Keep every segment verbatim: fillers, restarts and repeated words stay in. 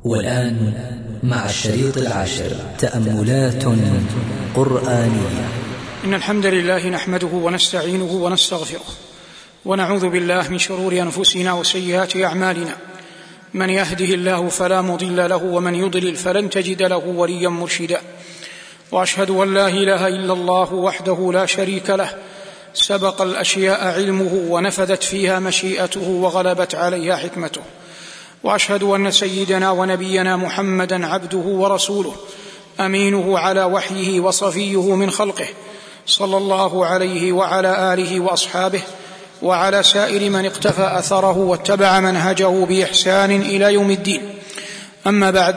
والآن مع الشريط العاشر تأملات قرآنية. إن الحمد لله نحمده ونستعينه ونستغفره ونعوذ بالله من شرور أنفسنا وسيئات أعمالنا. من يهده الله فلا مضل له ومن يضلل فلن تجد له وليا مرشدا. وأشهد أن لا إله إلا الله وحده لا شريك له، سبق الأشياء علمه ونفذت فيها مشيئته وغلبت عليها حكمته. وأشهد أن سيدنا ونبينا محمدا عبده ورسوله، أمينه على وحيه وصفيه من خلقه، صلى الله عليه وعلى آله وأصحابه وعلى سائر من اقتفى أثره واتبع منهجه بإحسان إلى يوم الدين. أما بعد،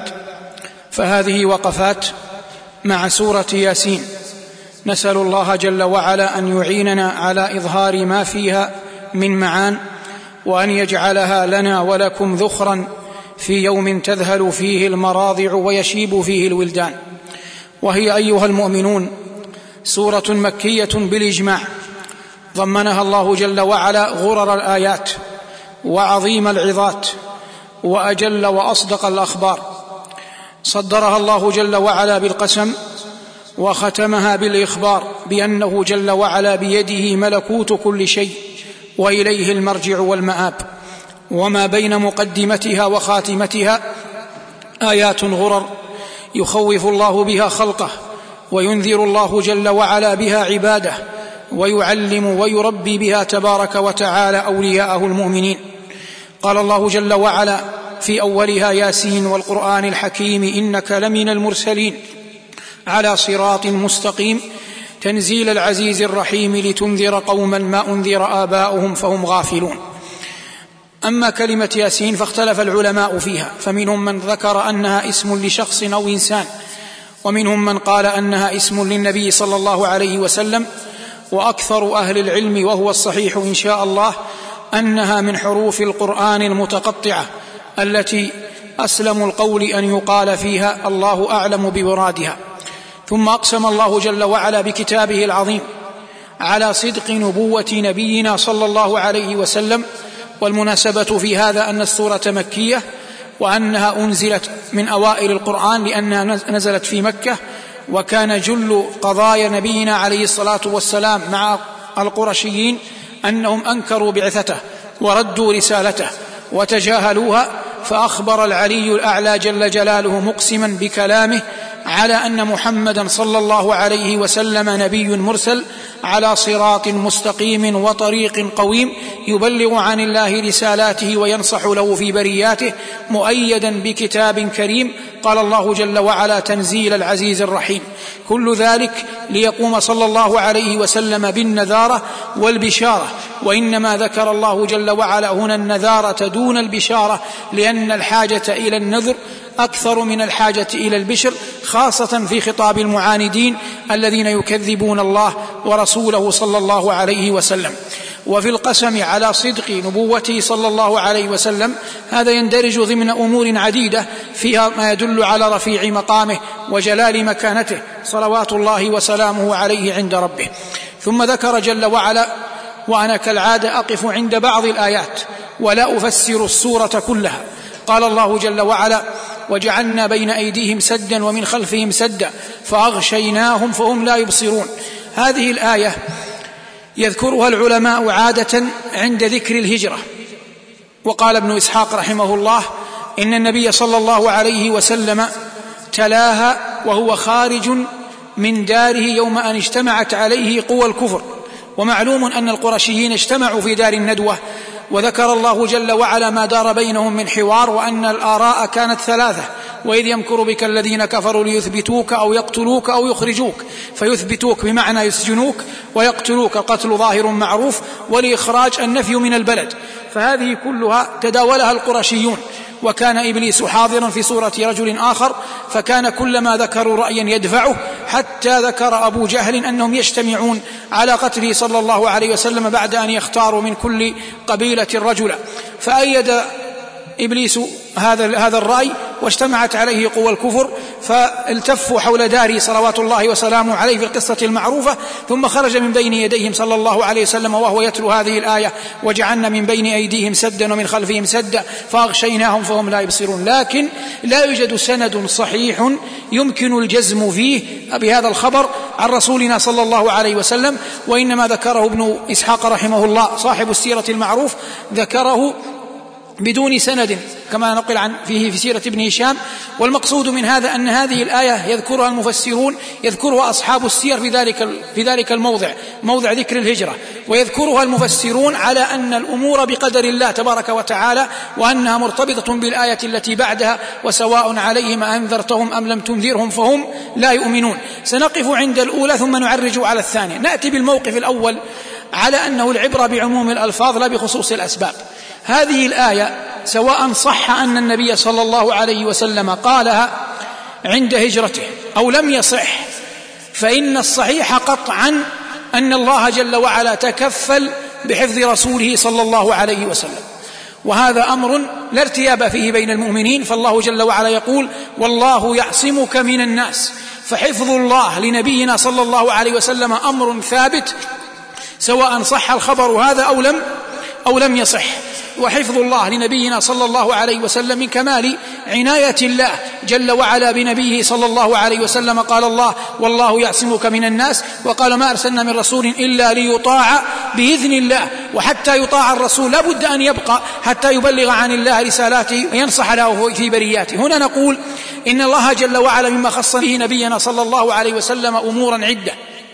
فهذه وقفات مع سورة ياسين، نسأل الله جل وعلا أن يعيننا على إظهار ما فيها من معان، وأن يجعلها لنا ولكم ذخرا في يوم تذهل فيه المراضع ويشيب فيه الولدان. وهي أيها المؤمنون سورة مكية بالإجماع، ضمنها الله جل وعلا غرر الآيات وعظيم العظات وأجل وأصدق الأخبار. صدرها الله جل وعلا بالقسم، وختمها بالإخبار بأنه جل وعلا بيده ملكوت كل شيء وإليه المرجع والمآب. وما بين مقدمتها وخاتمتها آيات غرر يخوف الله بها خلقه، وينذر الله جل وعلا بها عباده، ويعلم ويربي بها تبارك وتعالى أولياءه المؤمنين. قال الله جل وعلا في أولها: ياسين والقرآن الحكيم إنك لمن المرسلين على صراط مستقيم تنزيل العزيز الرحيم لتنذر قوما ما أنذر آباؤهم فهم غافلون. أما كلمة ياسين فاختلف العلماء فيها، فمنهم من ذكر أنها اسم لشخص أو إنسان، ومنهم من قال أنها اسم للنبي صلى الله عليه وسلم. وأكثر أهل العلم وهو الصحيح إن شاء الله أنها من حروف القرآن المتقطعة التي أسلم القول أن يقال فيها الله أعلم بمرادها. ثم أقسم الله جل وعلا بكتابه العظيم على صدق نبوة نبينا صلى الله عليه وسلم. والمناسبة في هذا أن السورة مكية، وأنها أنزلت من أوائل القرآن لأنها نزلت في مكة، وكان جل قضايا نبينا عليه الصلاة والسلام مع القرشيين أنهم أنكروا بعثته وردوا رسالته وتجاهلوها. فأخبر العلي الأعلى جل جلاله مقسما بكلامه على أن محمدا صلى الله عليه وسلم نبي مرسل على صراط مستقيم وطريق قويم يبلغ عن الله رسالاته وينصح له في برياته، مؤيدا بكتاب كريم. قال الله جل وعلا: تنزيل العزيز الرحيم. كل ذلك ليقوم صلى الله عليه وسلم بالنذارة والبشارة، وإنما ذكر الله جل وعلا هنا النذارة دون البشارة، لأن الحاجة إلى النذر أكثر من الحاجة إلى البشر، خاصة في خطاب المعاندين الذين يكذبون الله ورسوله صلى الله عليه وسلم. وفي القسم على صدق نبوته صلى الله عليه وسلم هذا يندرج ضمن أمور عديدة فيها ما يدل على رفيع مقامه وجلال مكانته صلوات الله وسلامه عليه عند ربه. ثم ذكر جل وعلا: وأنا كالعادة أقف عند بعض الآيات ولا أفسر السورة كلها. قال الله جل وعلا: وجعلنا بين أيديهم سدا ومن خلفهم سدا فأغشيناهم فهم لا يبصرون. هذه الآية يذكرها العلماء عادة عند ذكر الهجرة. وقال ابن إسحاق رحمه الله: إن النبي صلى الله عليه وسلم تلاها وهو خارج من داره يوم أن اجتمعت عليه قوى الكفر. ومعلوم أن القرشيين اجتمعوا في دار الندوة، وذكر الله جل وعلا ما دار بينهم من حوار، وأن الآراء كانت ثلاثة: وإذ يمكر بك الذين كفروا ليثبتوك أو يقتلوك أو يخرجوك. فيثبتوك بمعنى يسجنوك، ويقتلوك قتل ظاهر معروف، ولإخراج النفي من البلد. فهذه كلها تداولها القرشيون. وكان إبليس حاضرا في صورة رجل آخر، فكان كلما ذكروا رأيا يدفعه، حتى ذكر أبو جهل أنهم يجتمعون على قتله صلى الله عليه وسلم بعد أن يختاروا من كل قبيلة رجلا. فأيد إبليس هذا هذا الرأي، واجتمعت عليه قوى الكفر، فالتفوا حول داره صلوات الله وسلامه عليه في القصة المعروفة، ثم خرج من بين يديهم صلى الله عليه وسلم وهو يتلو هذه الآية: وجعلنا من بين أيديهم سدا ومن خلفهم سدا فأغشيناهم فهم لا يبصرون. لكن لا يوجد سند صحيح يمكن الجزم فيه بهذا الخبر عن رسولنا صلى الله عليه وسلم، وإنما ذكره ابن إسحاق رحمه الله صاحب السيرة المعروف، ذكره بدون سند كما نقل عن فيه في سيرة ابن هشام. والمقصود من هذا أن هذه الآية يذكرها المفسرون، يذكرها أصحاب السير في ذلك في ذلك الموضع، موضع ذكر الهجرة، ويذكرها المفسرون على أن الأمور بقدر الله تبارك وتعالى، وأنها مرتبطة بالآية التي بعدها: وسواء عليهم أنذرتهم أم لم تنذرهم فهم لا يؤمنون. سنقف عند الأولى ثم نعرج على الثانية. نأتي بالموقف الأول على أنه العبرة بعموم الألفاظ لا بخصوص الأسباب. هذه الآية سواء صح أن النبي صلى الله عليه وسلم قالها عند هجرته أو لم يصح، فإن الصحيح قطعا أن الله جل وعلا تكفل بحفظ رسوله صلى الله عليه وسلم، وهذا أمر لا ارتياب فيه بين المؤمنين. فالله جل وعلا يقول: والله يعصمك من الناس. فحفظ الله لنبينا صلى الله عليه وسلم أمر ثابت سواء صح الخبر هذا أو لم أو لم يصح. وحفظ الله لنبينا صلى الله عليه وسلم من كمال عناية الله جل وعلا بنبيه صلى الله عليه وسلم. قال الله: والله يعصمك من الناس، وقال: ما أرسلنا من رسول إلا ليطاع بإذن الله. وحتى يطاع الرسول لا بد أن يبقى حتى يبلغ عن الله رسالاته وينصح له في برياته. هنا نقول إن الله جل وعلا مما خص به نبينا صلى الله عليه وسلم أمورا عدة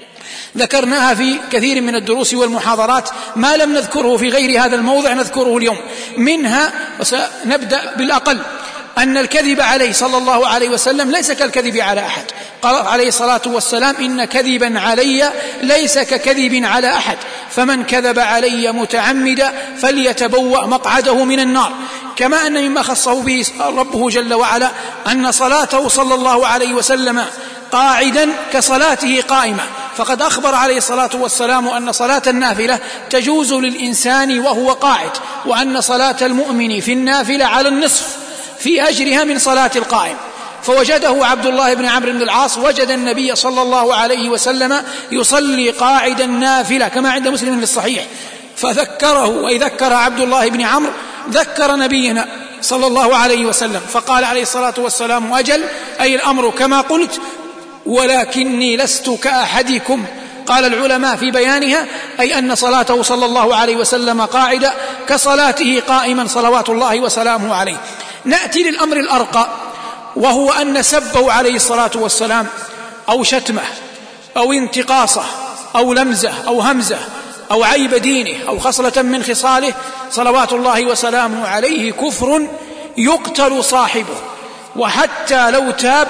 ذكرناها في كثير من الدروس والمحاضرات، ما لم نذكره في غير هذا الموضع نذكره اليوم. منها وسنبدأ بالأقل أن الكذب عليه صلى الله عليه وسلم ليس كالكذب على أحد. قال عليه الصلاة والسلام: إن كذبا علي ليس ككذب على أحد، فمن كذب علي متعمدا فليتبوأ مقعده من النار. كما أن مما خصه به ربه جل وعلا أن صلاته صلى الله عليه وسلم قاعدا كصلاته قائمة، فقد أخبر عليه الصلاة والسلام أن صلاة النافلة تجوز للإنسان وهو قاعد، وأن صلاة المؤمن في النافلة على النصف في أجرها من صلاة القائم. فوجده عبد الله بن عمرو بن العاص وجد النبي صلى الله عليه وسلم يصلي قاعدا نافلة كما عند مسلم في الصحيح، فذكره، ويذكر عبد الله بن عمرو ذكر نبينا صلى الله عليه وسلم، فقال عليه الصلاة والسلام: أجل، أي الأمر كما قلت، ولكني لست كأحدكم. قال العلماء في بيانها أي أن صلاته صلى الله عليه وسلم قاعدة كصلاته قائما صلوات الله وسلامه عليه. نأتي للأمر الأرقى، وهو أن سبه عليه الصلاة والسلام أو شتمه أو انتقاصه أو لمزه أو همزه أو عيب دينه أو خصلة من خصاله صلوات الله وسلامه عليه كفر يقتل صاحبه، وحتى لو تاب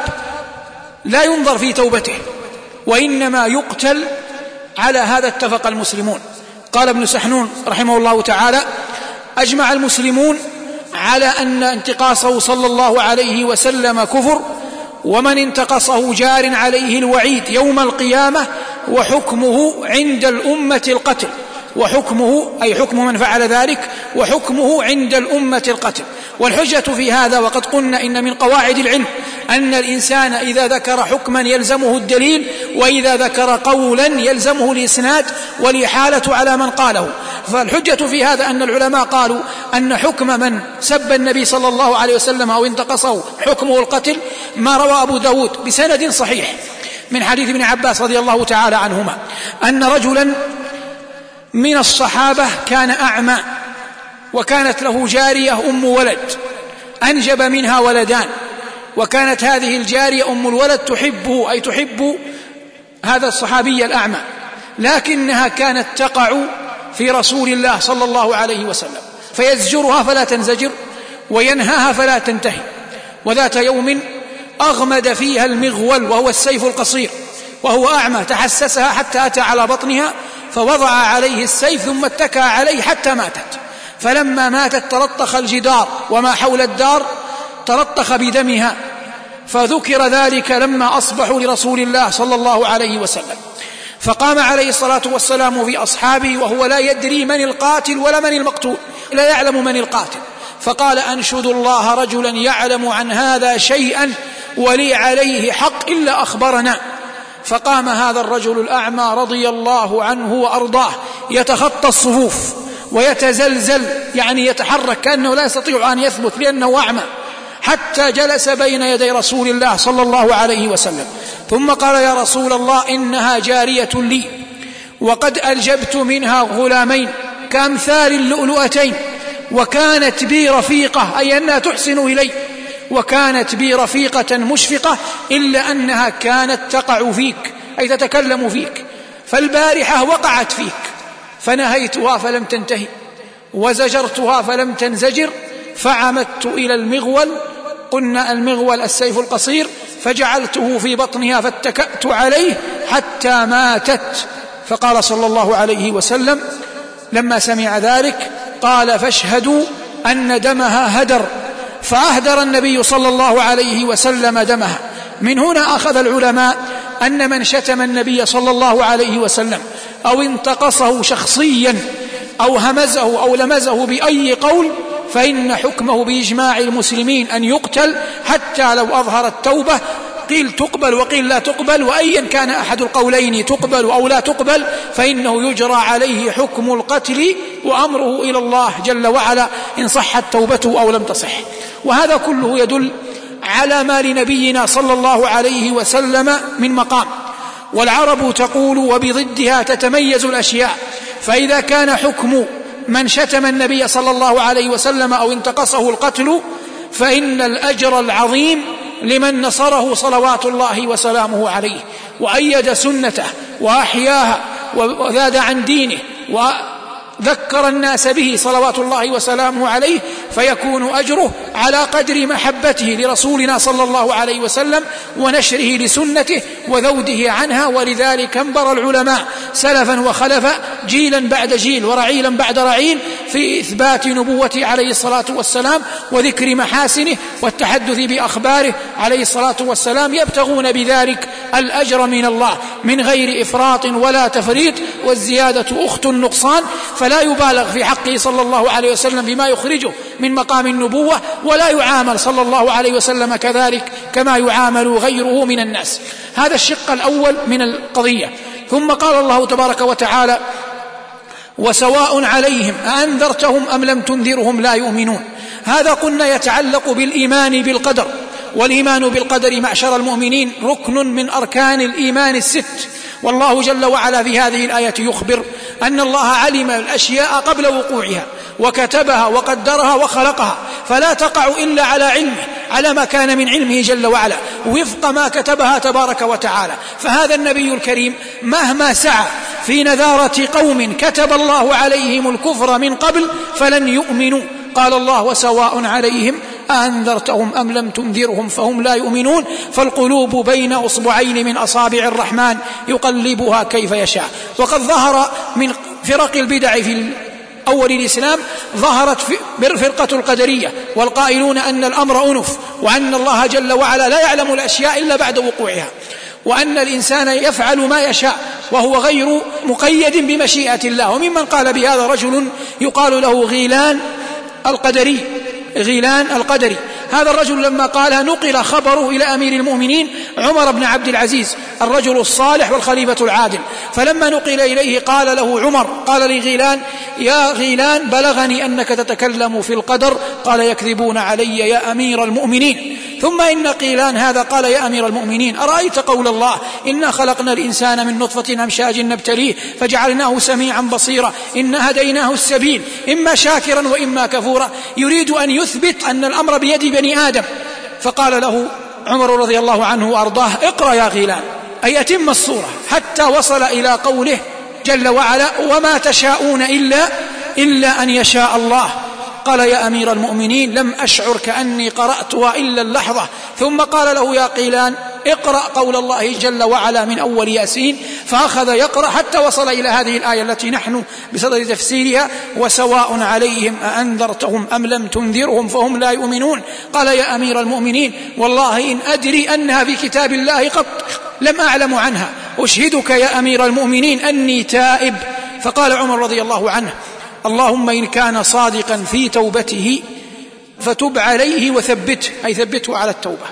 لا ينظر في توبته، وإنما يقتل. على هذا اتفق المسلمون. قال ابن سحنون رحمه الله تعالى: أجمع المسلمون على أن انتقاصه صلى الله عليه وسلم كفر، ومن انتقصه جار عليه الوعيد يوم القيامة، وحكمه عند الأمة القتل. وحكمه أي حكم من فعل ذلك، وحكمه عند الأمة القتل. والحجة في هذا، وقد قلنا إن من قواعد العلم أن الإنسان إذا ذكر حكما يلزمه الدليل، وإذا ذكر قولا يلزمه الإسناد والإحالة على من قاله. فالحجة في هذا أن العلماء قالوا أن حكم من سب النبي صلى الله عليه وسلم أو انتقصه حكمه القتل، ما روى أبو داود بسند صحيح من حديث ابن عباس رضي الله تعالى عنهما أن رجلا من الصحابة كان أعمى، وكانت له جارية أم ولد أنجب منها ولدان، وكانت هذه الجارية أم الولد تحبه، أي تحب هذا الصحابي الأعمى، لكنها كانت تقع في رسول الله صلى الله عليه وسلم، فيزجرها فلا تنزجر وينهاها فلا تنتهي. وذات يوم أغمد فيها المغول وهو السيف القصير، وهو أعمى تحسسها حتى أتى على بطنها فوضع عليه السيف ثم اتكى عليه حتى ماتت. فلما ماتت تلطخ الجدار وما حول الدار تلطخ بدمها، فذكر ذلك لما أصبحوا لرسول الله صلى الله عليه وسلم، فقام عليه الصلاة والسلام في أصحابه وهو لا يدري من القاتل ولا من المقتول، لا يعلم من القاتل، فقال: أنشد الله رجلا يعلم عن هذا شيئا ولي عليه حق إلا أخبرنا. فقام هذا الرجل الأعمى رضي الله عنه وأرضاه يتخطى الصفوف ويتزلزل، يعني يتحرك كأنه لا يستطيع أن يثبت لأنه أعمى، حتى جلس بين يدي رسول الله صلى الله عليه وسلم. ثم قال: يا رسول الله، إنها جارية لي وقد ألجبت منها غلامين كأمثال اللؤلؤتين، وكانت بي رفيقة، أي أنها تحسن إلي، وكانت بي رفيقة مشفقة إلا أنها كانت تقع فيك، أي تتكلم فيك، فالبارحة وقعت فيك فنهيتها فلم تنتهي، وزجرتها فلم تنزجر، فعمدت إلى المغول، قلنا المغول السيف القصير، فجعلته في بطنها فاتكأت عليه حتى ماتت. فقال صلى الله عليه وسلم لما سمع ذلك قال: فاشهدوا أن دمها هدر. فأهدر النبي صلى الله عليه وسلم دمها. من هنا أخذ العلماء أن من شتم النبي صلى الله عليه وسلم أو انتقصه شخصيا أو همزه أو لمزه بأي قول فإن حكمه بإجماع المسلمين أن يقتل، حتى لو أظهر التوبة، قيل تقبل وقيل لا تقبل، وأيا كان أحد القولين تقبل أو لا تقبل فإنه يجرى عليه حكم القتل وأمره إلى الله جل وعلا إن صحت توبته أو لم تصح. وهذا كله يدل على ما لنبينا صلى الله عليه وسلم من مقام. والعرب تقول: وبضدها تتميز الأشياء. فإذا كان حكم من شتم النبي صلى الله عليه وسلم أو انتقصه القتل، فإن الأجر العظيم لمن نصره صلوات الله وسلامه عليه، وأيد سنته وأحياها وزاد عن دينه وذكر الناس به صلوات الله وسلامه عليه، فيكون أجره على قدر محبته لرسولنا صلى الله عليه وسلم ونشره لسنته وذوده عنها. ولذلك انبر العلماء سلفا وخلفا جيلا بعد جيل ورعيلا بعد رعيل في إثبات نبوته عليه الصلاة والسلام وذكر محاسنه والتحدث بأخباره عليه الصلاة والسلام، يبتغون بذلك الأجر من الله من غير إفراط ولا تفريط، والزيادة أخت النقصان، فلا يبالغ في حقه صلى الله عليه وسلم بما يخرجه من مقام النبوة، ولا يعامل صلى الله عليه وسلم كذلك كما يعامل غيره من الناس. هذا الشق الأول من القضية. ثم قال الله تبارك وتعالى: وسواء عليهم أأنذرتهم أم لم تنذرهم لا يؤمنون. هذا قلنا يتعلق بالإيمان بالقدر، والإيمان بالقدر معشر المؤمنين ركن من أركان الإيمان الست. والله جل وعلا في هذه الآية يخبر أن الله علم الأشياء قبل وقوعها وكتبها وقدرها وخلقها، فلا تقع إلا على علمه، على ما كان من علمه جل وعلا وفق ما كتبها تبارك وتعالى. فهذا النبي الكريم مهما سعى في نذارة قوم كتب الله عليهم الكفر من قبل فلن يؤمنوا، قال الله: وسواء عليهم أنذرتهم أم لم تنذرهم فهم لا يؤمنون. فالقلوب بين أصبعين من أصابع الرحمن يقلبها كيف يشاء. وقد ظهر من فرق البدع في أول الإسلام ظهرت فرقة القدرية، والقائلون أن الأمر أنف، وأن الله جل وعلا لا يعلم الأشياء إلا بعد وقوعها، وأن الإنسان يفعل ما يشاء وهو غير مقيد بمشيئة الله. وممن قال بهذا رجل يقال له غيلان القدري، غيلان القدري. هذا الرجل لما قالها نقل خبره إلى أمير المؤمنين عمر بن عبد العزيز الرجل الصالح والخليفة العادل، فلما نقل إليه قال له عمر، قال لغيلان: يا غيلان بلغني أنك تتكلم في القدر. قال: يكذبون علي يا أمير المؤمنين. ثم إن غيلان هذا قال: يا أمير المؤمنين، أرأيت قول الله: إنا خلقنا الإنسان من نطفة أمشاج نبتليه فجعلناه سميعا بصيرا إنا هديناه السبيل إما شاكرا وإما كفورا. يريد أن يثبت أن الأمر بيد بني آدم. فقال له عمر رضي الله عنه وأرضاه: اقرأ يا غيلان، أي أتم الصورة، حتى وصل إلى قوله جل وعلا: وما تشاءون إلا, إلا أن يشاء الله. قال: يا أمير المؤمنين لم أشعر كأني قرأتها إلا اللحظة. ثم قال له: يا غيلان اقرأ قول الله جل وعلا من أول ياسين. فأخذ يقرأ حتى وصل إلى هذه الآية التي نحن بصدد تفسيرها: وسواء عليهم أأنذرتهم أم لم تنذرهم فهم لا يؤمنون. قال: يا أمير المؤمنين والله إن أدري أنها في كتاب الله قط لم أعلم عنها، أشهدك يا أمير المؤمنين أني تائب. فقال عمر رضي الله عنه: اللهم إن كان صادقا في توبته فتب عليه وثبته، أي ثبته على التوبة.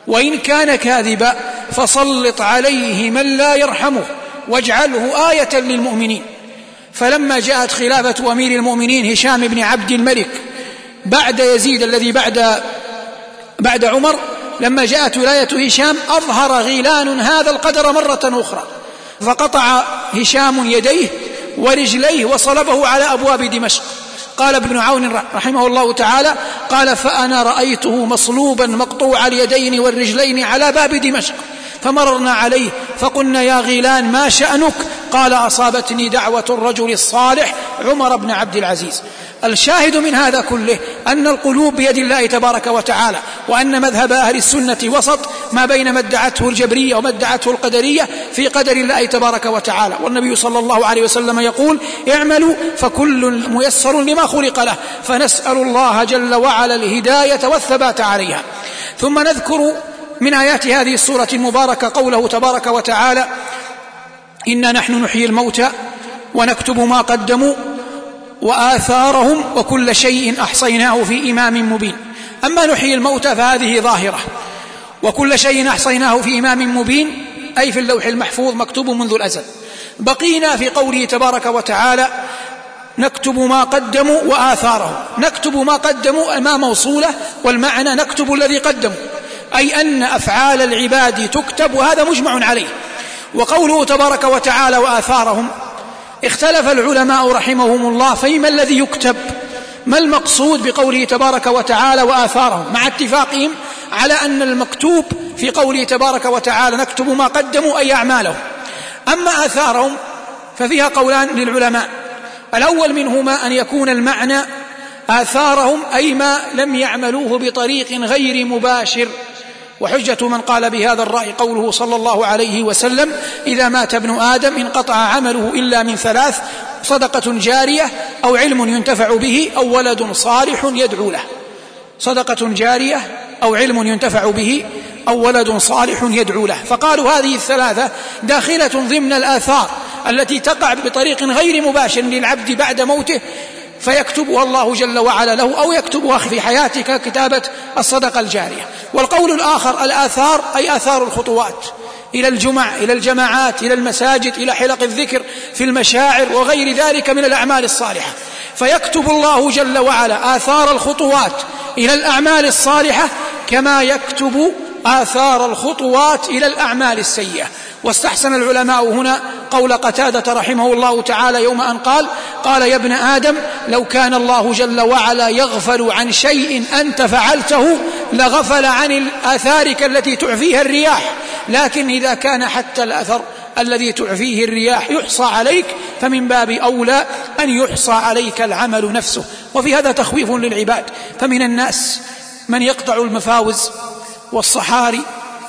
وإن كان كاذبا فسلط عليه من لا يرحمه واجعله آية للمؤمنين. فلما جاءت خلافة أمير المؤمنين هشام بن عبد الملك بعد يزيد الذي بعد بعد عمر، لما جاءت ولاية هشام أظهر غيلان هذا القدر مرة أخرى، فقطع هشام يديه ورجليه وصلبه على أبواب دمشق. قال ابن عون رحمه الله تعالى: قال فأنا رأيته مصلوبا مقطوع اليدين والرجلين على باب دمشق، فمررنا عليه فقلنا: يا غيلان ما شأنك؟ قال: أصابتني دعوة الرجل الصالح عمر بن عبد العزيز. الشاهد من هذا كله أن القلوب بيد الله تبارك وتعالى، وأن مذهب أهل السنة وسط ما بين ما ادعته الجبرية وما ادعته القدرية في قدر الله تبارك وتعالى. والنبي صلى الله عليه وسلم يقول: اعملوا فكل ميسر لما خلق له، فنسأل الله جل وعلا الهداية والثبات عليها. ثم نذكر من آيات هذه السورة المباركة قوله تبارك وتعالى: إنا نحن نحيي الموتى ونكتب ما قدموا وآثارهم وكل شيء أحصيناه في إمام مبين. أما نحيي الموتى فهذه ظاهرة، وكل شيء أحصيناه في إمام مبين أي في اللوح المحفوظ مكتوب منذ الأزل. بقينا في قوله تبارك وتعالى: نكتب ما قدموا وآثارهم. نكتب ما قدموا ما موصولة، والمعنى نكتب الذي قدموا، أي أن أفعال العباد تكتب، وهذا مجمع عليه. وقوله تبارك وتعالى وآثارهم، اختلف العلماء رحمهم الله فيما الذي يكتب، ما المقصود بقوله تبارك وتعالى وآثارهم، مع اتفاقهم على أن المكتوب في قوله تبارك وتعالى نكتب ما قدموا أي أعمالهم. أما آثارهم ففيها قولان للعلماء، الأول منهما أن يكون المعنى آثارهم أي ما لم يعملوه بطريق غير مباشر، وحجة من قال بهذا الرأي قوله صلى الله عليه وسلم: إذا مات ابن آدم انقطع عمله إلا من ثلاث: صدقة جارية أو علم ينتفع به أو ولد صالح يدعو له. صدقة جارية أو علم ينتفع به أو ولد صالح يدعو له. فقالوا هذه الثلاثة داخلة ضمن الآثار التي تقع بطريق غير مباشر للعبد بعد موته، فيكتبها الله جل وعلا له، أو يكتبها في حياتك كتابة الصدقة الجارية. والقول الآخر الآثار أي آثار الخطوات إلى الجمع، إلى الجماعات، إلى المساجد، إلى حلق الذكر في المشاعر وغير ذلك من الأعمال الصالحة، فيكتب الله جل وعلا آثار الخطوات إلى الأعمال الصالحة كما يكتب آثار الخطوات إلى الأعمال السيئة. واستحسن العلماء هنا قول قتادة رحمه الله تعالى يوم أن قال: قال يا ابن آدم لو كان الله جل وعلا يغفل عن شيء أنت فعلته لغفل عن آثارك التي تعفيها الرياح، لكن إذا كان حتى الأثر الذي تعفيه الرياح يحصى عليك فمن باب أولى أن يحصى عليك العمل نفسه. وفي هذا تخويف للعباد، فمن الناس من يقطع المفاوز والصحاري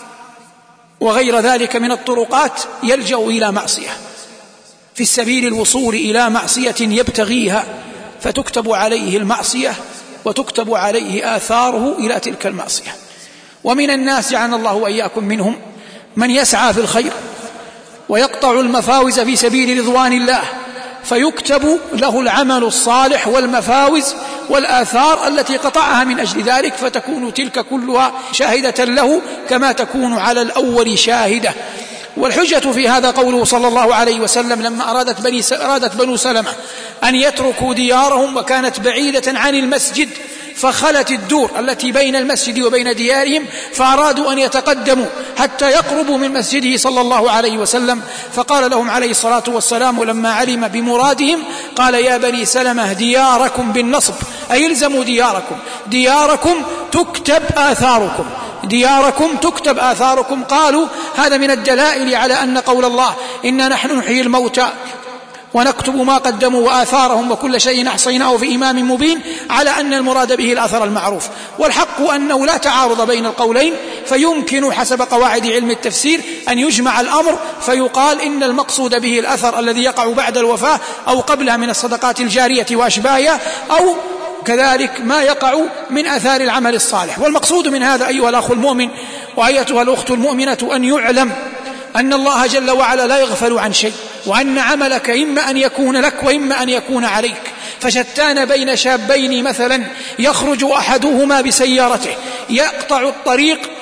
وغير ذلك من الطرقات يلجأ إلى معصية في السبيل الوصول إلى معصية يبتغيها، فتكتب عليه المعصية وتكتب عليه آثاره إلى تلك المعصية. ومن الناس جعلنا الله وإياكم منهم من يسعى في الخير ويقطع المفاوز في سبيل رضوان الله، فيكتب له العمل الصالح والمفاوز والآثار التي قطعها من أجل ذلك، فتكون تلك كلها شاهدة له كما تكون على الأول شاهدة. والحجة في هذا قوله صلى الله عليه وسلم لما أرادت, بني أرادت بنو سلمة أن يتركوا ديارهم وكانت بعيدة عن المسجد، فخلت الدور التي بين المسجد وبين ديارهم، فأرادوا أن يتقدموا حتى يقربوا من مسجده صلى الله عليه وسلم، فقال لهم عليه الصلاة والسلام لما علم بمرادهم قال: يا بني سلمة دياركم بالنصب، أي الزموا دياركم، دياركم تكتب آثاركم، دياركم تكتب آثاركم. قالوا هذا من الدلائل على أن قول الله إنا نحن نحيي الموتى ونكتب ما قدموا وآثارهم وكل شيء أحصيناه في إمام مبين على أن المراد به الأثر المعروف. والحق أنه لا تعارض بين القولين، فيمكن حسب قواعد علم التفسير أن يجمع الأمر فيقال إن المقصود به الأثر الذي يقع بعد الوفاة أو قبلها من الصدقات الجارية وأشباهها، أو كذلك ما يقع من أثار العمل الصالح. والمقصود من هذا أيها الأخ المؤمن وأيتها الأخت المؤمنة أن يعلم أن الله جل وعلا لا يغفل عن شيء، وأن عملك إما أن يكون لك وإما أن يكون عليك. فشتان بين شابين مثلا يخرج أحدهما بسيارته يقطع الطريق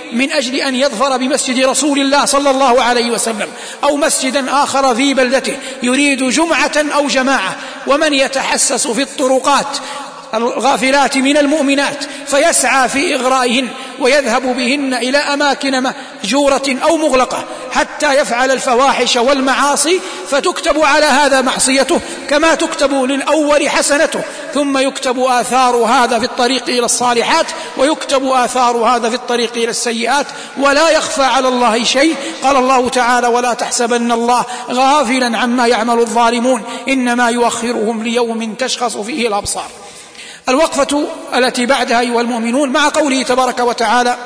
من أجل أن يظفر بمسجد رسول الله صلى الله عليه وسلم أو مسجدا آخر في بلدته يريد جمعة أو جماعة، ومن يتحسس في الطرقات الغافلات من المؤمنات فيسعى في إغرائهن ويذهب بهن إلى أماكن مهجورة أو مغلقة حتى يفعل الفواحش والمعاصي، فتكتب على هذا معصيته كما تكتب للأول حسنته، ثم يكتب آثار هذا في الطريق إلى الصالحات ويكتب آثار هذا في الطريق إلى السيئات، ولا يخفى على الله شيء. قال الله تعالى: ولا تحسبن الله غافلا عما يعمل الظالمون إنما يؤخرهم ليوم تشخص فيه الأبصار. الوقفة التي بعدها أيها المؤمنون مع قوله تبارك وتعالى: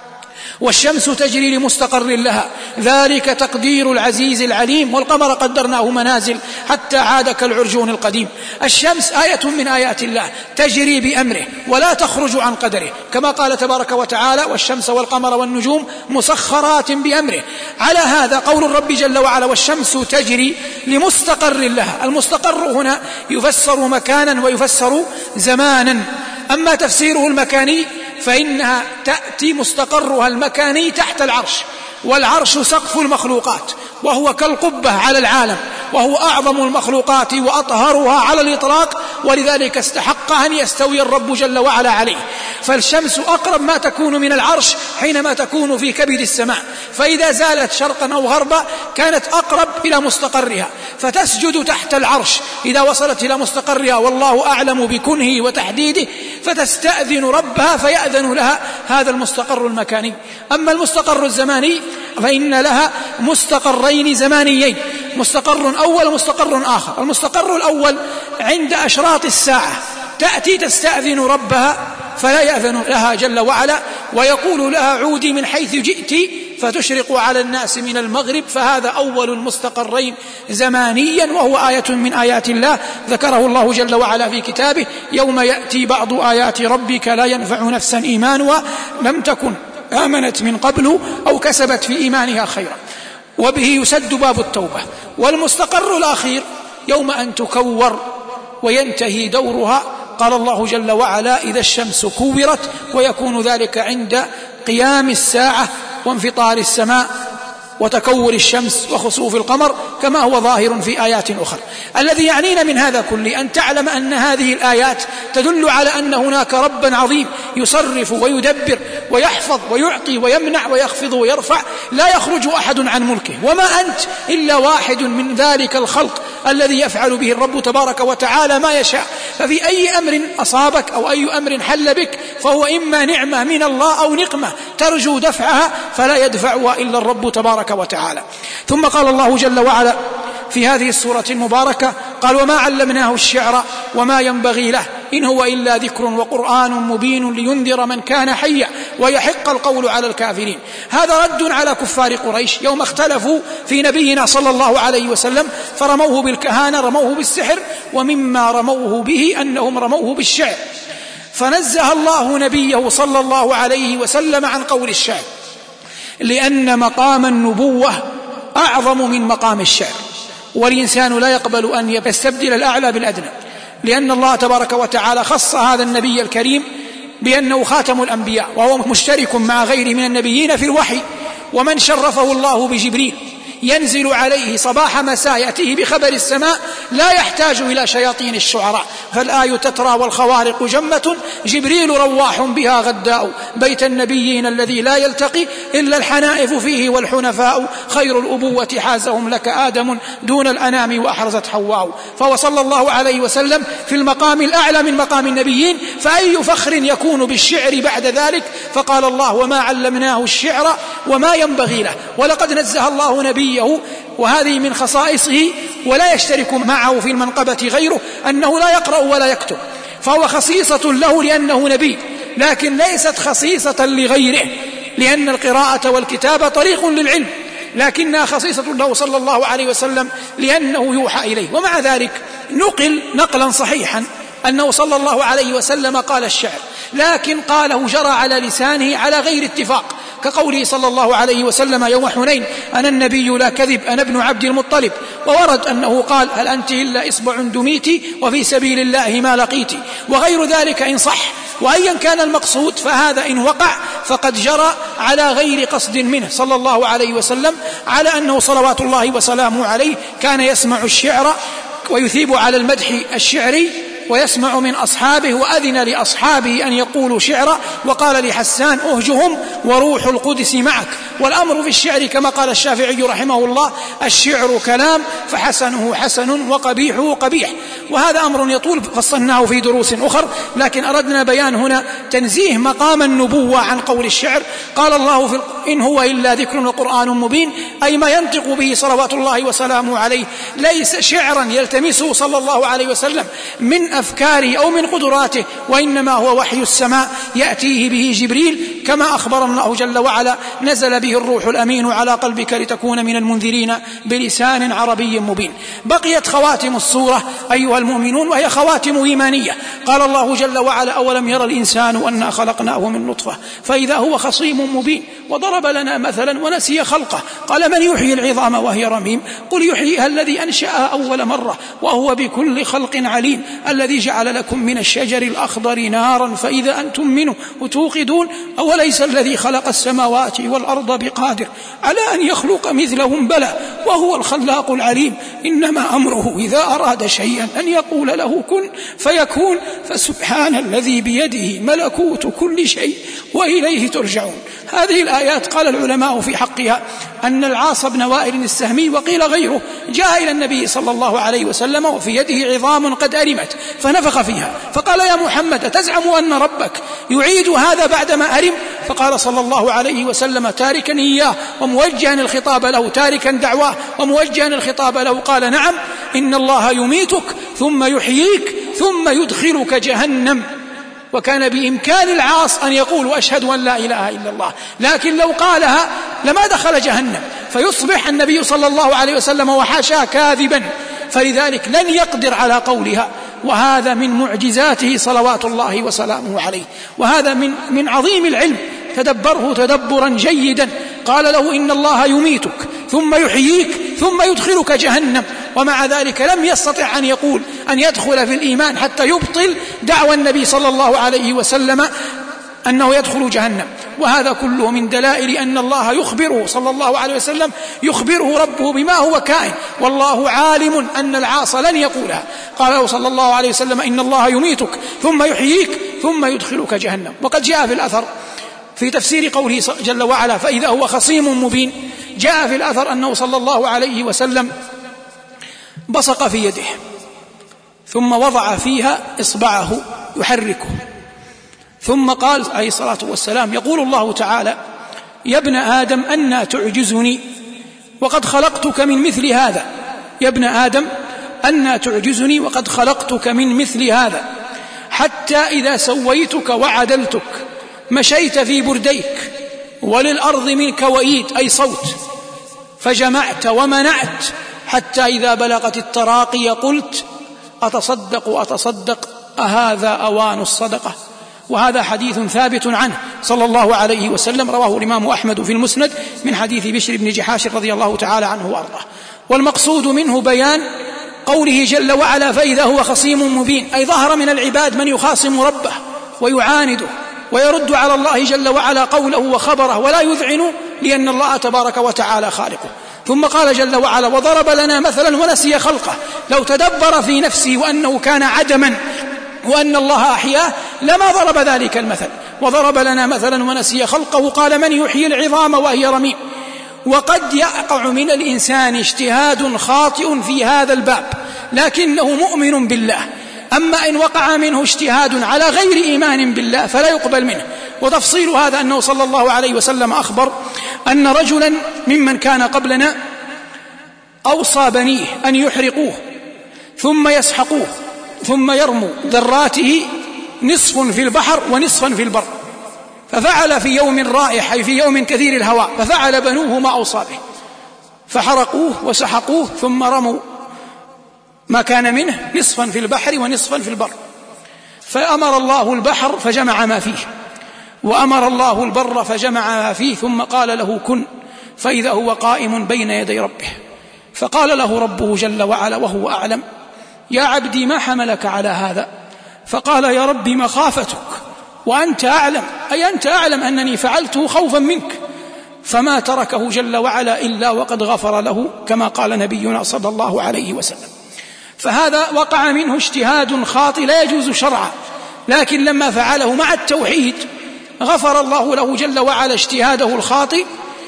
والشمس تجري لمستقر لها ذلك تقدير العزيز العليم والقمر قدرناه منازل حتى عاد كالعرجون القديم. الشمس آية من آيات الله تجري بأمره ولا تخرج عن قدره، كما قال تبارك وتعالى: والشمس والقمر والنجوم مسخرات بأمره. على هذا قول الرب جل وعلا: والشمس تجري لمستقر لها. المستقر هنا يفسر مكانا ويفسر زمانا. أما تفسيره المكاني فإنها تأتي مستقرها المكاني تحت العرش، والعرش سقف المخلوقات وهو كالقبة على العالم، وهو أعظم المخلوقات وأطهرها على الإطلاق، ولذلك استحق أن يستوي الرب جل وعلا عليه. فالشمس أقرب ما تكون من العرش حينما تكون في كبد السماء، فإذا زالت شرقا أو غربا كانت أقرب إلى مستقرها، فتسجد تحت العرش إذا وصلت إلى مستقرها والله أعلم بكنه وتحديده، فتستأذن ربها فيأذن لها هذا المستقر المكاني. أما المستقر الزماني فإن لها مستقرين زمانيين، مستقر أول ومستقر آخر. المستقر الأول عند أشراط الساعة تأتي تستأذن ربها فلا يأذن لها جل وعلا ويقول لها: عودي من حيث جئت، فتشرق على الناس من المغرب، فهذا أول المستقرين زمانيا، وهو آية من آيات الله ذكره الله جل وعلا في كتابه: يوم يأتي بعض آيات ربك لا ينفع نفسا إيمانها لم تكن آمنت من قبل أو كسبت في إيمانها خيرا، وبه يسد باب التوبة. والمستقر الأخير يوم أن تكور وينتهي دورها. قال الله جل وعلا: إذا الشمس كورت، ويكون ذلك عند قيام الساعة وانفطار السماء وتكور الشمس وخسوف القمر، كما هو ظاهر في آيات أخرى. الذي يعنينا من هذا كله أن تعلم أن هذه الآيات تدل على أن هناك ربا عظيم يصرف ويدبر ويحفظ ويعطي ويمنع ويخفض ويرفع، لا يخرج أحد عن ملكه، وما أنت إلا واحد من ذلك الخلق الذي يفعل به الرب تبارك وتعالى ما يشاء. ففي أي أمر أصابك أو أي أمر حل بك فهو إما نعمة من الله أو نقمة ترجو دفعها، فلا يدفعها إلا الرب تبارك وتعالى. ثم قال الله جل وعلا في هذه السورة المباركة: قال: وما علمناه الشعر وما ينبغي له إن هو إلا ذكر وقرآن مبين لينذر من كان حيا ويحق القول على الكافرين. هذا رد على كفار قريش يوم اختلفوا في نبينا صلى الله عليه وسلم، فرموه بالكهانة، رموه بالسحر، ومما رموه به أنهم رموه بالشعر، فنزه الله نبيه صلى الله عليه وسلم عن قول الشعر، لأن مقام النبوة أعظم من مقام الشعر، والإنسان لا يقبل أن يستبدل الأعلى بالأدنى، لأن الله تبارك وتعالى خص هذا النبي الكريم بأنه خاتم الأنبياء، وهو مشترك مع غيره من النبيين في الوحي. ومن شرفه الله بجبريل ينزل عليه صباح مساء يأتيه بخبر السماء، لا يحتاج إلى شياطين الشعراء، فالآي تترى والخوارق جمة، جبريل رواح بها غداء، بيت النبيين الذي لا يلتقي إلا الحنائف فيه والحنفاء، خير الأبوة حازهم لك آدم دون الأنام وأحرزت حواء. فهو صلى الله عليه وسلم في المقام الأعلى من مقام النبيين، فأي فخر يكون بالشعر بعد ذلك؟ فقال الله: وما علمناه الشعر وما ينبغي له. ولقد نزه الله نبيه، وهذه من خصائصه ولا يشترك معه في المنقبة غيره، أنه لا يقرأ ولا يكتب، فهو خصيصة له لأنه نبي، لكن ليست خصيصة لغيره، لأن القراءة والكتابة طريق للعلم، لكنها خصيصة له صلى الله عليه وسلم لأنه يوحى إليه. ومع ذلك نقل نقلا صحيحا أنه صلى الله عليه وسلم قال الشعر، لكن قاله جرى على لسانه على غير اتفاق، كقوله صلى الله عليه وسلم يوم حنين: أنا النبي لا كذب أنا ابن عبد المطلب. وورد أنه قال: هل أنت إلا إصبع دميتي وفي سبيل الله ما لقيتي، وغير ذلك إن صح. وأيا كان المقصود فهذا إن وقع فقد جرى على غير قصد منه صلى الله عليه وسلم، على أنه صلوات الله وسلامه عليه كان يسمع الشعر ويثيب على المدح الشعري ويسمع من أصحابه، وأذن لأصحابه أن يقولوا شعرا، وقال لحسان أهجهم وروح القدس معك. والأمر في الشعر كما قال الشافعي رحمه الله: الشعر كلام فحسنه حسن وقبيحه قبيح. وهذا أمر يطول فصلناه في دروس أخر، لكن أردنا بيان هنا تنزيه مقام النبوة عن قول الشعر. قال الله في إن هو إلا ذكر وقرآن مبين، أي ما ينطق به صلوات الله وسلامه عليه ليس شعرا يلتمسه صلى الله عليه وسلم من أفكاره أو من قدراته، وإنما هو وحي السماء يأتيه به جبريل، كما أخبر الله جل وعلا: نزل به الروح الأمين على قلبك لتكون من المنذرين بلسان عربي مبين. بقيت خواتم السورة أيها المؤمنون، وهي خواتم إيمانية. قال الله جل وعلا: أولم يرى الإنسان أنا خلقناه من نطفة فإذا هو خصيم مبين. وضرب لنا مثلا ونسي خلقه، قال: من يحيي العظام وهي رميم؟ قل يحييها الذي أنشأها أول مرة وهو بكل خلق عليم. الذي جعل لكم من الشجر الأخضر نارا فإذا أنتم منه توقدون. أوليس الذي خلق السماوات والأرض بقادر على أن يخلق مثلهم؟ بلى وهو الخلاق العليم. إنما أمره إذا أراد شيئا أن يقول له كن فيكون. فسبحان الذي بيده ملكوت كل شيء وإليه ترجعون. هذه الآيات قال العلماء في حقها أن العاص بن وائل السهمي وقيل غيره جاء إلى النبي صلى الله عليه وسلم وفي يده عظام قد أرمت فنفخ فيها، فقال: يا محمد تزعم أن ربك يعيد هذا بعدما أرم؟ فقال صلى الله عليه وسلم تاركا إياه وموجها الخطاب له، تاركا دعواه وموجها الخطاب له، قال: نعم، إن الله يميتك ثم يحييك ثم يدخلك جهنم. وكان بإمكان العاص أن يقول: أشهد أن لا إله إلا الله، لكن لو قالها لما دخل جهنم، فيصبح النبي صلى الله عليه وسلم وحاشاه كاذبا، فلذلك لن يقدر على قولها. وهذا من معجزاته صلوات الله وسلامه عليه، وهذا من, من عظيم العلم. تدبره تدبرا جيدا. قال له: إن الله يميتك ثم يحييك ثم يدخلك جهنم، ومع ذلك لم يستطع أن يقول أن يدخل في الإيمان حتى يبطل دعوى النبي صلى الله عليه وسلم أنه يدخل جهنم. وهذا كله من دلائل أن الله يخبره صلى الله عليه وسلم، يخبره ربه بما هو كائن، والله عالم أن العاص لن يقولها. قال له صلى الله عليه وسلم: إن الله يميتك ثم يحييك ثم يدخلك جهنم. وقد جاء في الأثر في تفسير قوله جل وعلا: فإذا هو خصيم مبين، جاء في الأثر أنه صلى الله عليه وسلم بصق في يده ثم وضع فيها إصبعه يحركه، ثم قال عليه الصلاة والسلام: يقول الله تعالى: يا ابن آدم أنى تعجزني وقد خلقتك من مثل هذا. يا ابن آدم أنى تعجزني وقد خلقتك من مثل هذا، حتى إذا سويتك وعدلتك مشيت في برديك وللأرض منك وإيد أي صوت، فجمعت ومنعت، حتى إذا بلغت التراقي قلت: أتصدق أتصدق أهذا أوان الصدقة؟ وهذا حديث ثابت عنه صلى الله عليه وسلم، رواه الإمام أحمد في المسند من حديث بشر بن جحاش رضي الله تعالى عنه وأرضاه. والمقصود منه بيان قوله جل وعلا: فإذا هو خصيم مبين، أي ظهر من العباد من يخاصم ربه ويعانده ويرد على الله جل وعلا قوله وخبره ولا يذعن، لأن الله تبارك وتعالى خالقه. ثم قال جل وعلا: وضرب لنا مثلا ونسي خلقه. لو تدبر في نفسه وأنه كان عدما وأن الله أحياه لما ضرب ذلك المثل. وضرب لنا مثلا ونسي خلقه، قال: من يحيي العظام وهي رميم. وقد يقع من الإنسان اجتهاد خاطئ في هذا الباب لكنه مؤمن بالله، أما إن وقع منه اجتهاد على غير إيمان بالله فلا يقبل منه. وتفصيل هذا أنه صلى الله عليه وسلم أخبر أن رجلا ممن كان قبلنا أوصى بنيه أن يحرقوه ثم يسحقوه ثم يرموا ذراته نصف في البحر ونصفا في البر، ففعل في يوم رائح أي في يوم كثير الهواء، ففعل بنوه ما أوصى به، فحرقوه وسحقوه ثم رموا ما كان منه نصفا في البحر ونصفا في البر. فأمر الله البحر فجمع ما فيه، وأمر الله البر فجمع ما فيه، ثم قال له: كن. فإذا هو قائم بين يدي ربه، فقال له ربه جل وعلا وهو أعلم: يا عبدي ما حملك على هذا؟ فقال: يا ربي مخافتك وأنت أعلم، أي أنت أعلم أنني فعلته خوفا منك، فما تركه جل وعلا إلا وقد غفر له، كما قال نبينا صلى الله عليه وسلم. فهذا وقع منه اجتهاد خاطئ لا يجوز شرعا، لكن لما فعله مع التوحيد غفر الله له جل وعلا اجتهاده الخاطئ،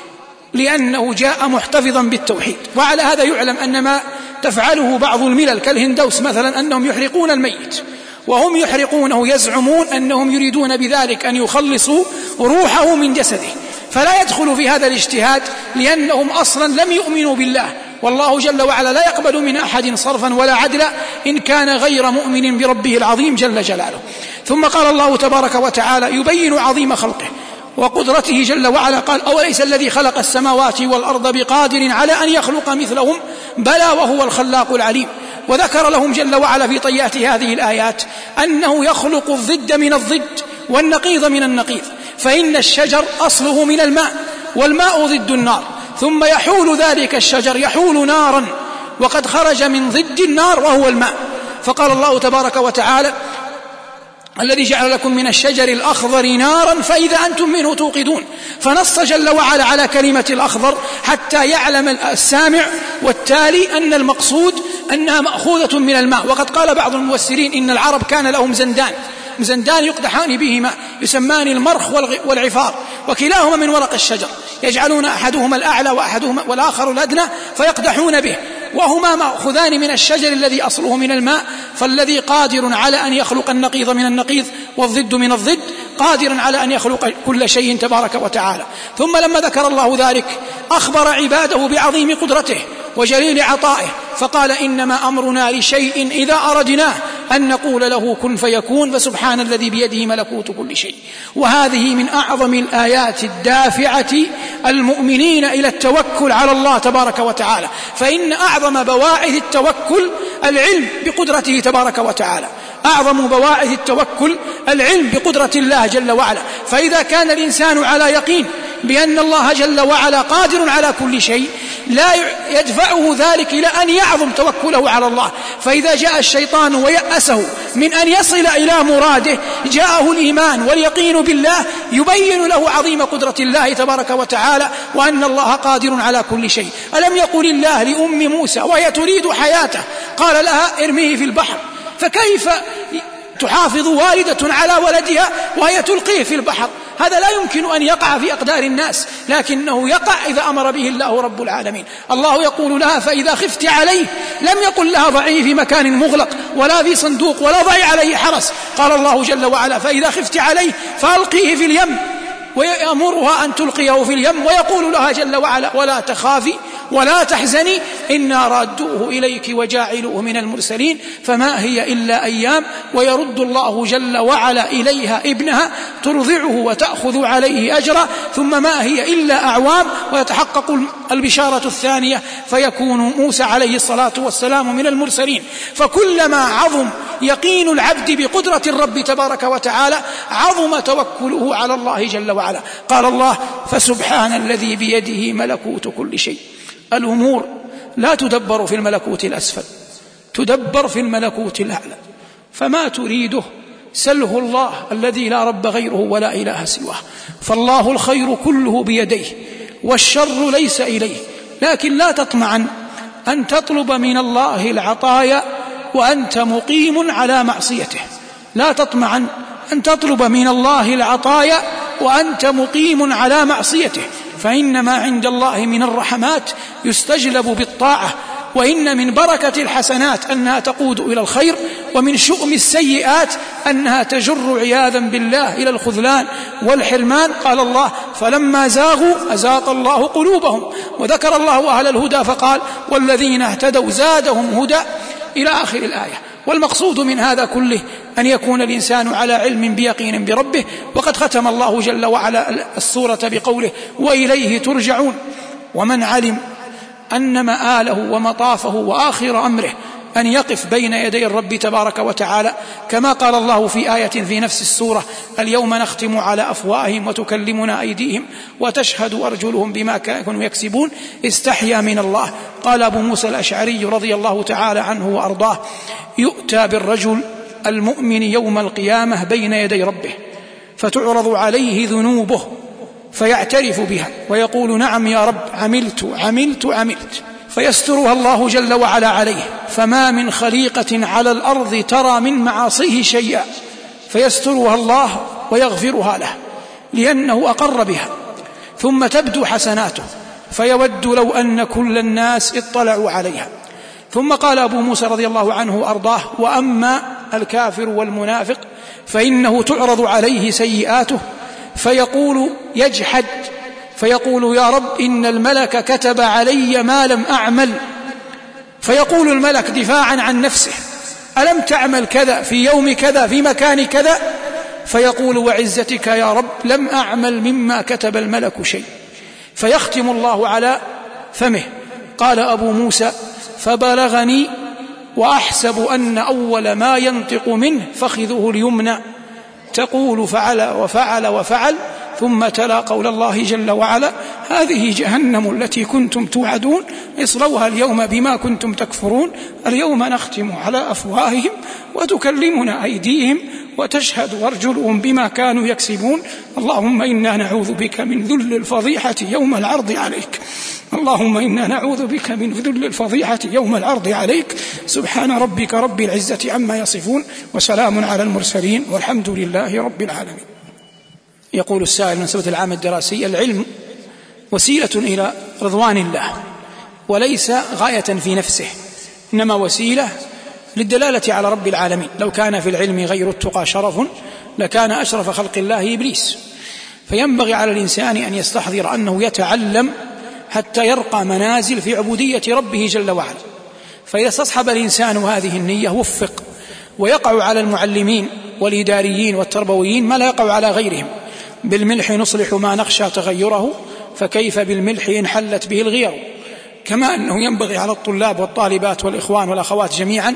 لأنه جاء محتفظا بالتوحيد. وعلى هذا يعلم أن ما تفعله بعض الملل كالهندوس مثلا أنهم يحرقون الميت، وهم يحرقونه يزعمون أنهم يريدون بذلك أن يخلصوا روحه من جسده، فلا يدخل في هذا الاجتهاد، لأنهم أصلا لم يؤمنوا بالله، والله جل وعلا لا يقبل من أحد صرفا ولا عدلا إن كان غير مؤمن بربه العظيم جل جلاله. ثم قال الله تبارك وتعالى يبين عظيم خلقه وقدرته جل وعلا، قال أوليس الذي خلق السماوات والأرض بقادر على أن يخلق مثلهم بلى وهو الخلاق العليم. وذكر لهم جل وعلا في طيات هذه الآيات أنه يخلق الضد من الضد والنقيض من النقيض، فإن الشجر أصله من الماء، والماء ضد النار، ثم يحول ذلك الشجر يحول نارا وقد خرج من ضد النار وهو الماء. فقال الله تبارك وتعالى الذي جعل لكم من الشجر الأخضر نارا فإذا أنتم منه توقدون، فنص جل وعلا على كلمة الأخضر حتى يعلم السامع والتالي أن المقصود أنها مأخوذة من الماء. وقد قال بعض المفسرين إن العرب كان لهم زندان زندان يقدحان بهما يسمان المرخ والعفار، وكلاهما من ورق الشجر، يجعلون أحدهما الأعلى وأحدهما والآخر الأدنى فيقدحون به، وهما مأخذان من الشجر الذي أصله من الماء. فالذي قادر على أن يخلق النقيض من النقيض والضد من الضد قادر على أن يخلق كل شيء تبارك وتعالى. ثم لما ذكر الله ذلك أخبر عباده بعظيم قدرته وجليل عطائه، فقال إنما أمرنا لشيء إذا أردناه أن نقول له كن فيكون، فسبحان الذي بيده ملكوت كل شيء. وهذه من أعظم الآيات الدافعة المؤمنين إلى التوكل على الله تبارك وتعالى، فإن أعظم بواعث التوكل العلم بقدرته تبارك وتعالى، أعظم بواعث التوكل العلم بقدرة الله جل وعلا. فإذا كان الإنسان على يقين بأن الله جل وعلا قادر على كل شيء لا يدفعه ذلك إلى أن يعظم توكله على الله. فإذا جاء الشيطان ويأسه من أن يصل إلى مراده جاءه الإيمان واليقين بالله يبين له عظيم قدرة الله تبارك وتعالى وأن الله قادر على كل شيء. ألم يقل الله لأم موسى وهي تريد حياته قال لها ارميه في البحر، فكيف تحافظ والدة على ولدها وهي تلقيه في البحر؟ هذا لا يمكن أن يقع في أقدار الناس، لكنه يقع إذا أمر به الله رب العالمين. الله يقول لها فإذا خفت عليه، لم يقل لها ضعيه في مكان مغلق ولا في صندوق ولا ضعي عليه حرس، قال الله جل وعلا فإذا خفت عليه فألقيه في اليم، ويأمرها أن تلقيه في اليم، ويقول لها جل وعلا ولا تخافي ولا تحزني إنا رادوه إليك وجاعلوه من المرسلين فما هي إلا أيام ويرد الله جل وعلا إليها ابنها ترضعه وتأخذ عليه أجرا ثم ما هي إلا أعوام ويتحقق البشارة الثانية فيكون موسى عليه الصلاة والسلام من المرسلين. فكلما عظم يقين العبد بقدرة الرب تبارك وتعالى عظم توكله على الله جل وعلا. قال الله فسبحان الذي بيده ملكوت كل شيء. الأمور لا تدبر في الملكوت الأسفل، تدبر في الملكوت الأعلى، فما تريده سله الله الذي لا رب غيره ولا إله سواه. فالله الخير كله بيديه والشر ليس إليه، لكن لا تطمعن أن تطلب من الله العطايا وأنت مقيم على معصيته، لا تطمعن أن تطلب من الله العطايا وأنت مقيم على معصيته، فإن ما عند الله من الرحمات يستجلب بالطاعة، وإن من بركة الحسنات أنها تقود إلى الخير، ومن شؤم السيئات أنها تجر عياذا بالله إلى الخذلان والحرمان. قال الله فلما زاغوا أزاغ الله قلوبهم، وذكر الله أهل الهدى فقال والذين اهتدوا زادهم هدى إلى آخر الآية. والمقصود من هذا كله أن يكون الإنسان على علم بيقين بربه. وقد ختم الله جل وعلا السورة بقوله وإليه ترجعون. ومن علم أن مآله ومطافه وآخر أمره أن يقف بين يدي الرب تبارك وتعالى، كما قال الله في آية في نفس السورة اليوم نختم على أفواههم وتكلمنا أيديهم وتشهد أرجلهم بما كانوا يكسبون، استحيا من الله. قال أبو موسى الأشعري رضي الله تعالى عنه وأرضاه يؤتى بالرجل المؤمن يوم القيامة بين يدي ربه فتعرض عليه ذنوبه فيعترف بها ويقول نعم يا رب عملت عملت عملت، فيسترها الله جل وعلا عليه. فما من خليقة على الأرض ترى من معاصيه شيئا فيسترها الله ويغفرها له لأنه أقر بها، ثم تبدو حسناته فيود لو أن كل الناس اطلعوا عليها. ثم قال أبو موسى رضي الله عنه وأرضاه: وأما الكافر والمنافق فإنه تعرض عليه سيئاته فيقول يجحد فيقول يا رب إن الملك كتب علي ما لم أعمل، فيقول الملك دفاعا عن نفسه: ألم تعمل كذا في يوم كذا في مكان كذا؟ فيقول وعزتك يا رب لم أعمل مما كتب الملك شيء. فيختم الله على فمه. قال أبو موسى: فبلغني وأحسب أن أول ما ينطق منه فخذه اليمنى تقول فعل وفعل وفعل، ثم تلا قول الله جل وعلا: هذه جهنم التي كنتم توعدون اصلوها اليوم بما كنتم تكفرون، اليوم نختم على أفواههم وتكلمنا أيديهم وتشهد أرجلهم بما كانوا يكسبون. اللهم إنا نعوذ بك من ذل الفضيحة يوم العرض عليك، اللهم إنا نعوذ بك من ذل الفضيحة يوم العرض عليك. سبحان ربك رب العزة عما يصفون وسلام على المرسلين والحمد لله رب العالمين. يقول السائل من سبة العام الدراسي: العلم وسيلة إلى رضوان الله وليس غاية في نفسه، إنما وسيلة للدلالة على رب العالمين. لو كان في العلم غير التقى شرف لكان أشرف خلق الله إبليس. فينبغي على الإنسان أن يستحضر أنه يتعلم حتى يرقى منازل في عبودية ربه جل وعلا. فإذا استصحب الإنسان هذه النية وفق، ويقع على المعلمين والإداريين والتربويين ما لا يقع على غيرهم. بالملح نصلح ما نخشى تغيره، فكيف بالملح إن حلت به الغير. كما أنه ينبغي على الطلاب والطالبات والإخوان والأخوات جميعا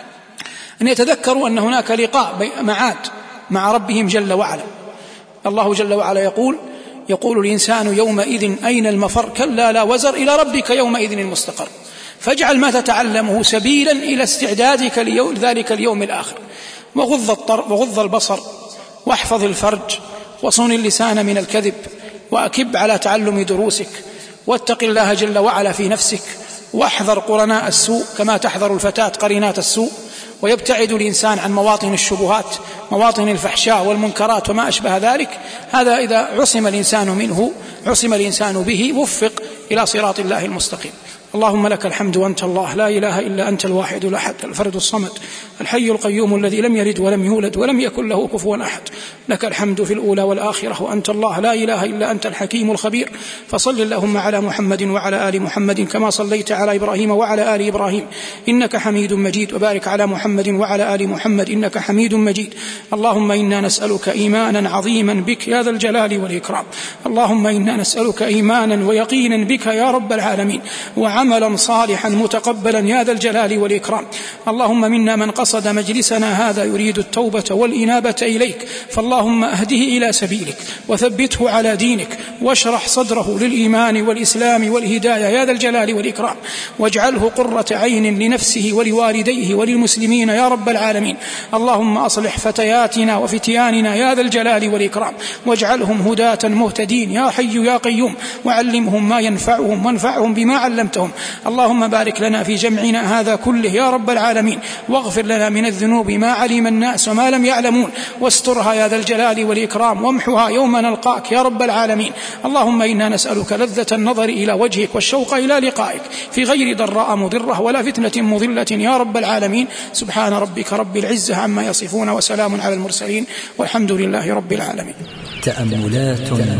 أن يتذكروا أن هناك لقاء معاد مع ربهم جل وعلا. الله جل وعلا يقول: يقول الإنسان يومئذ أين المفر، كلا لا وزر، إلى ربك يومئذ المستقر. فاجعل ما تتعلمه سبيلا إلى استعدادك لذلك اليوم الآخر. وغض الطرف وغض البصر، واحفظ الفرج، وصون اللسان من الكذب، وأكب على تعلم دروسك، واتق الله جل وعلا في نفسك، واحذر قرناء السوء كما تحذر الفتاة قرينات السوء. ويبتعد الإنسان عن مواطن الشبهات، مواطن الفحشاء والمنكرات وما أشبه ذلك. هذا إذا عصم الإنسان منه عصم الإنسان به، وفق إلى صراط الله المستقيم. اللهم لك الحمد وأنت الله، لا إله إلا أنت الواحد الأحد الفرد الصمد الحي القيوم الذي لم يلد ولم يولد ولم يكن له كفوا أحد. لك الحمد في الأولى والآخرة وأنت الله، لا إله إلا أنت الحكيم الخبير. فصل اللهم على محمد وعلى آل محمد كما صليت على إبراهيم وعلى آل إبراهيم إنك حميد مجيد، وبارك على محمد وعلى آل محمد إنك حميد مجيد. اللهم إنا نسألك إيمانا عظيما بك يا ذا الجلال والإكرام. اللهم إنا نسألك إيمانا ويقينا بك يا رب العالمين، وعملا صالحا متقبلا يا ذا الجلال والإكرام. اللهم منا من قصد مجلسنا هذا يريد التوبة والإنابة إليك، فاللهم أهده إلى سبيلك وثبته على دينك، واشرح صدره للإيمان والإسلام والهداية يا ذا الجلال والإكرام، واجعله قرة عين لنفسه ولوالديه وللمسلمين يا رب العالمين. اللهم أصلح فتياتنا وفتياننا يا ذا الجلال والإكرام، واجعلهم هداة مهتدين يا حي يا قيوم، وعلمهم ما ينفعهم وانفعهم بما علمتهم. اللهم بارك لنا في جمعنا هذا كله يا رب العالمين، واغفر لنا من الذنوب ما علم الناس وما لم يعلمون، واسترها يا ذا الجلال والإكرام، وامحها يوم نلقاك يا رب العالمين. اللهم إنا نسألك لذة النظر إلى وجهك والشوق إلى لقائك في غير ضراء مضرة ولا فتنة مضلة يا رب العالمين. سبحان ربك رب العزة عما يصفون وسلام على المرسلين والحمد لله رب العالمين. تأملات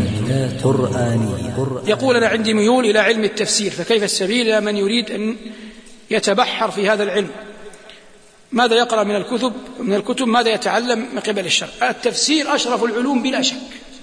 قرآنية. يقول: أنا عندي ميول إلى علم التفسير، فكيف السبيل إلى من يريد أن يتبحر في هذا العلم؟ ماذا يقرأ من الكتب من الكتب ماذا يتعلم من قبل الشرع؟ التفسير أشرف العلوم بلا شك،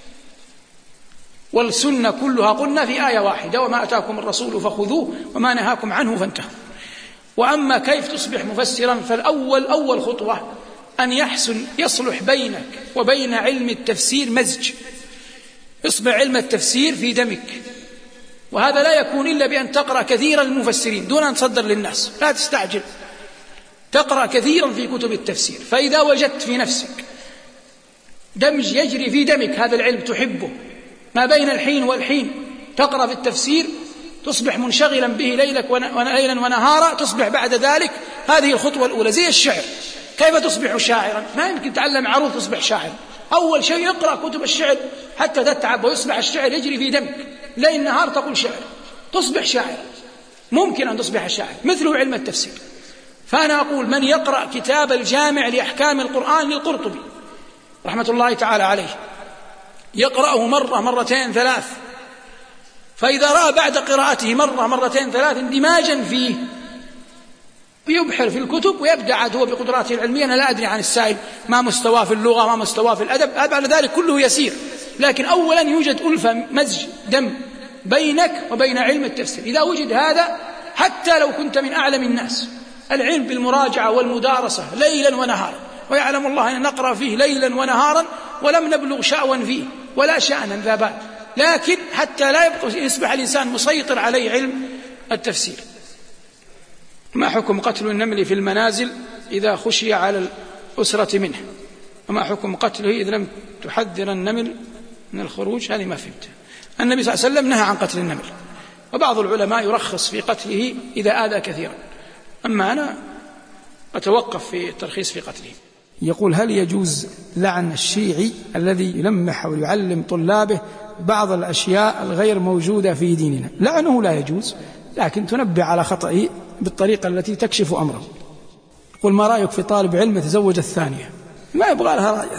والسنة كلها قلنا في آية واحدة: وما أتاكم الرسول فخذوه وما نهاكم عنه فانتهوا. وأما كيف تصبح مفسرا، فالأول أول خطوة أن يحسن يصلح بينك وبين علم التفسير مزج، يصبح علم التفسير في دمك. وهذا لا يكون إلا بأن تقرأ كثيرا المفسرين دون أن تصدر للناس، لا تستعجل، تقرأ كثيرا في كتب التفسير. فإذا وجدت في نفسك دمج يجري في دمك هذا العلم تحبه، ما بين الحين والحين تقرأ في التفسير تصبح منشغلا به ليلك وليلا ونهارا، تصبح بعد ذلك هذه الخطوة الأولى. زي الشعر، كيف تصبح شاعرا؟ ما يمكن تعلم عروض تصبح شاعر. أول شيء اقرأ كتب الشعر حتى تتعب ويصبح الشعر يجري في دمك، ليل نهار تقول شعر، تصبح شاعر. ممكن أن تصبح شاعر، مثله علم التفسير. فأنا أقول من يقرأ كتاب الجامع لأحكام القرآن للقرطبي رحمة الله تعالى عليه يقرأه مرة مرتين ثلاث، فإذا رأى بعد قراءته مرة مرتين ثلاث اندماجا فيه يبحر في الكتب ويبدع هو بقدراته العلمية. أنا لا أدري عن السائل ما مستواه في اللغة ما مستواه في الأدب، بعد ذلك كله يسير، لكن أولا يوجد ألفة مزج دم بينك وبين علم التفسير. إذا وجد هذا حتى لو كنت من أعلم الناس، العلم بالمراجعة والمدارسة ليلا ونهارا، ويعلم الله أن نقرأ فيه ليلا ونهارا ولم نبلغ شأوا فيه ولا شأنا ذا بال، لكن حتى لا يصبح الإنسان مسيطر عليه علم التفسير. ما حكم قتل النمل في المنازل إذا خشي على الأسرة منه؟ وما حكم قتله إذا لم تحذر النمل من الخروج؟ هذه ما فهمت. النبي صلى الله عليه وسلم نهى عن قتل النمل، وبعض العلماء يرخص في قتله إذا آذى كثيرا، أما أنا أتوقف في الترخيص في قتله. يقول: هل يجوز لعن الشيعي الذي يلمح ويعلم طلابه بعض الأشياء الغير موجودة في ديننا؟ لعنه لا يجوز، لكن تنبه على خطئه بالطريقة التي تكشف أمره. قل: ما رأيك في طالب علم يتزوج الثانية؟ ما يبغى لها رأي،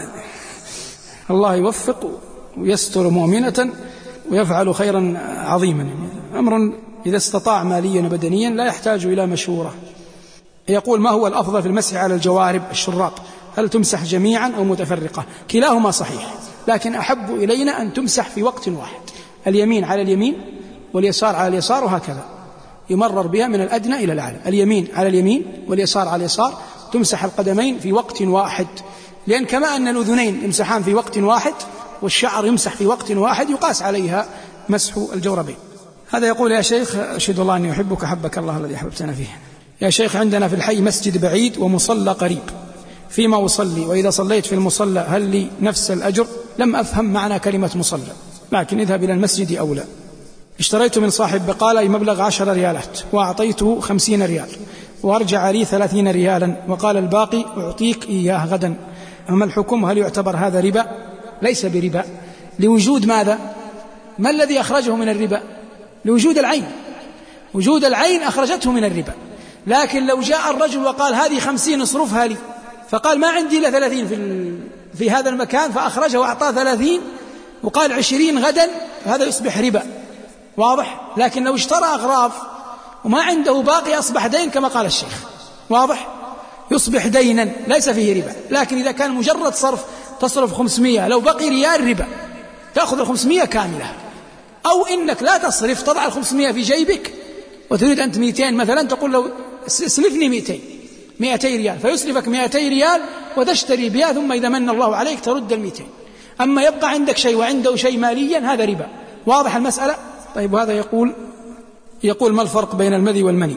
الله يوفق ويستر مؤمنة ويفعل خيرا عظيما. أمر إذا استطاع ماليا وبدنيا لا يحتاج إلى مشورة. يقول: ما هو الأفضل في المسح على الجوارب الشراب؟ هل تمسح جميعا أو متفرقة؟ كلاهما صحيح، لكن أحب إلينا أن تمسح في وقت واحد، اليمين على اليمين واليسار على اليسار، وهكذا يمرر بها من الأدنى إلى الأعلى، اليمين على اليمين واليسار على اليسار، تمسح القدمين في وقت واحد، لأن كما أن الأذنين يمسحان في وقت واحد والشعر يمسح في وقت واحد يقاس عليها مسح الجوربين. هذا يقول: يا شيخ، أشهد الله أني أحبك حبك الله الذي أحببتنا فيه. يا شيخ، عندنا في الحي مسجد بعيد ومصلى قريب، فيما أصلي، وإذا صليت في المصلى هل لي نفس الأجر؟ لم أفهم معنى كلمة مصلى، لكن اذهب إلى المسجد أولى. اشتريت من صاحب بقالة مبلغ عشر ريالات وأعطيته خمسين ريال وأرجع لي ثلاثين ريالا وقال الباقي أعطيك إياه غدا، أما الحكم هل يعتبر هذا ربا؟ ليس بربا، لوجود ماذا؟ ما الذي أخرجه من الربا؟ لوجود العين، وجود العين أخرجته من الربا. لكن لو جاء الرجل وقال هذه خمسين اصرفها لي، فقال ما عندي إلا ثلاثين في, في هذا المكان، فأخرجه وأعطاه ثلاثين وقال عشرين غدا، هذا يصبح ربا، واضح؟ لكن لو اشترى أغراض وما عنده باقي أصبح دين كما قال الشيخ، واضح؟ يصبح دينا ليس فيه ربا. لكن إذا كان مجرد صرف، تصرف خمسمية، لو بقي ريال ربا، تأخذ الخمسمية كاملة، أو إنك لا تصرف، تضع الخمسمية في جيبك وتريد أنت مئتين مثلا، تقول له اسلفني مئتين مئتي ريال، فيسلفك مئتي ريال وتشتري بها، ثم إذا من الله عليك ترد المئتين. أما يبقى عندك شيء وعنده شيء ماليا، هذا ربا، واضح المسألة؟ طيب، وهذا يقول يقول ما الفرق بين المذي والمني؟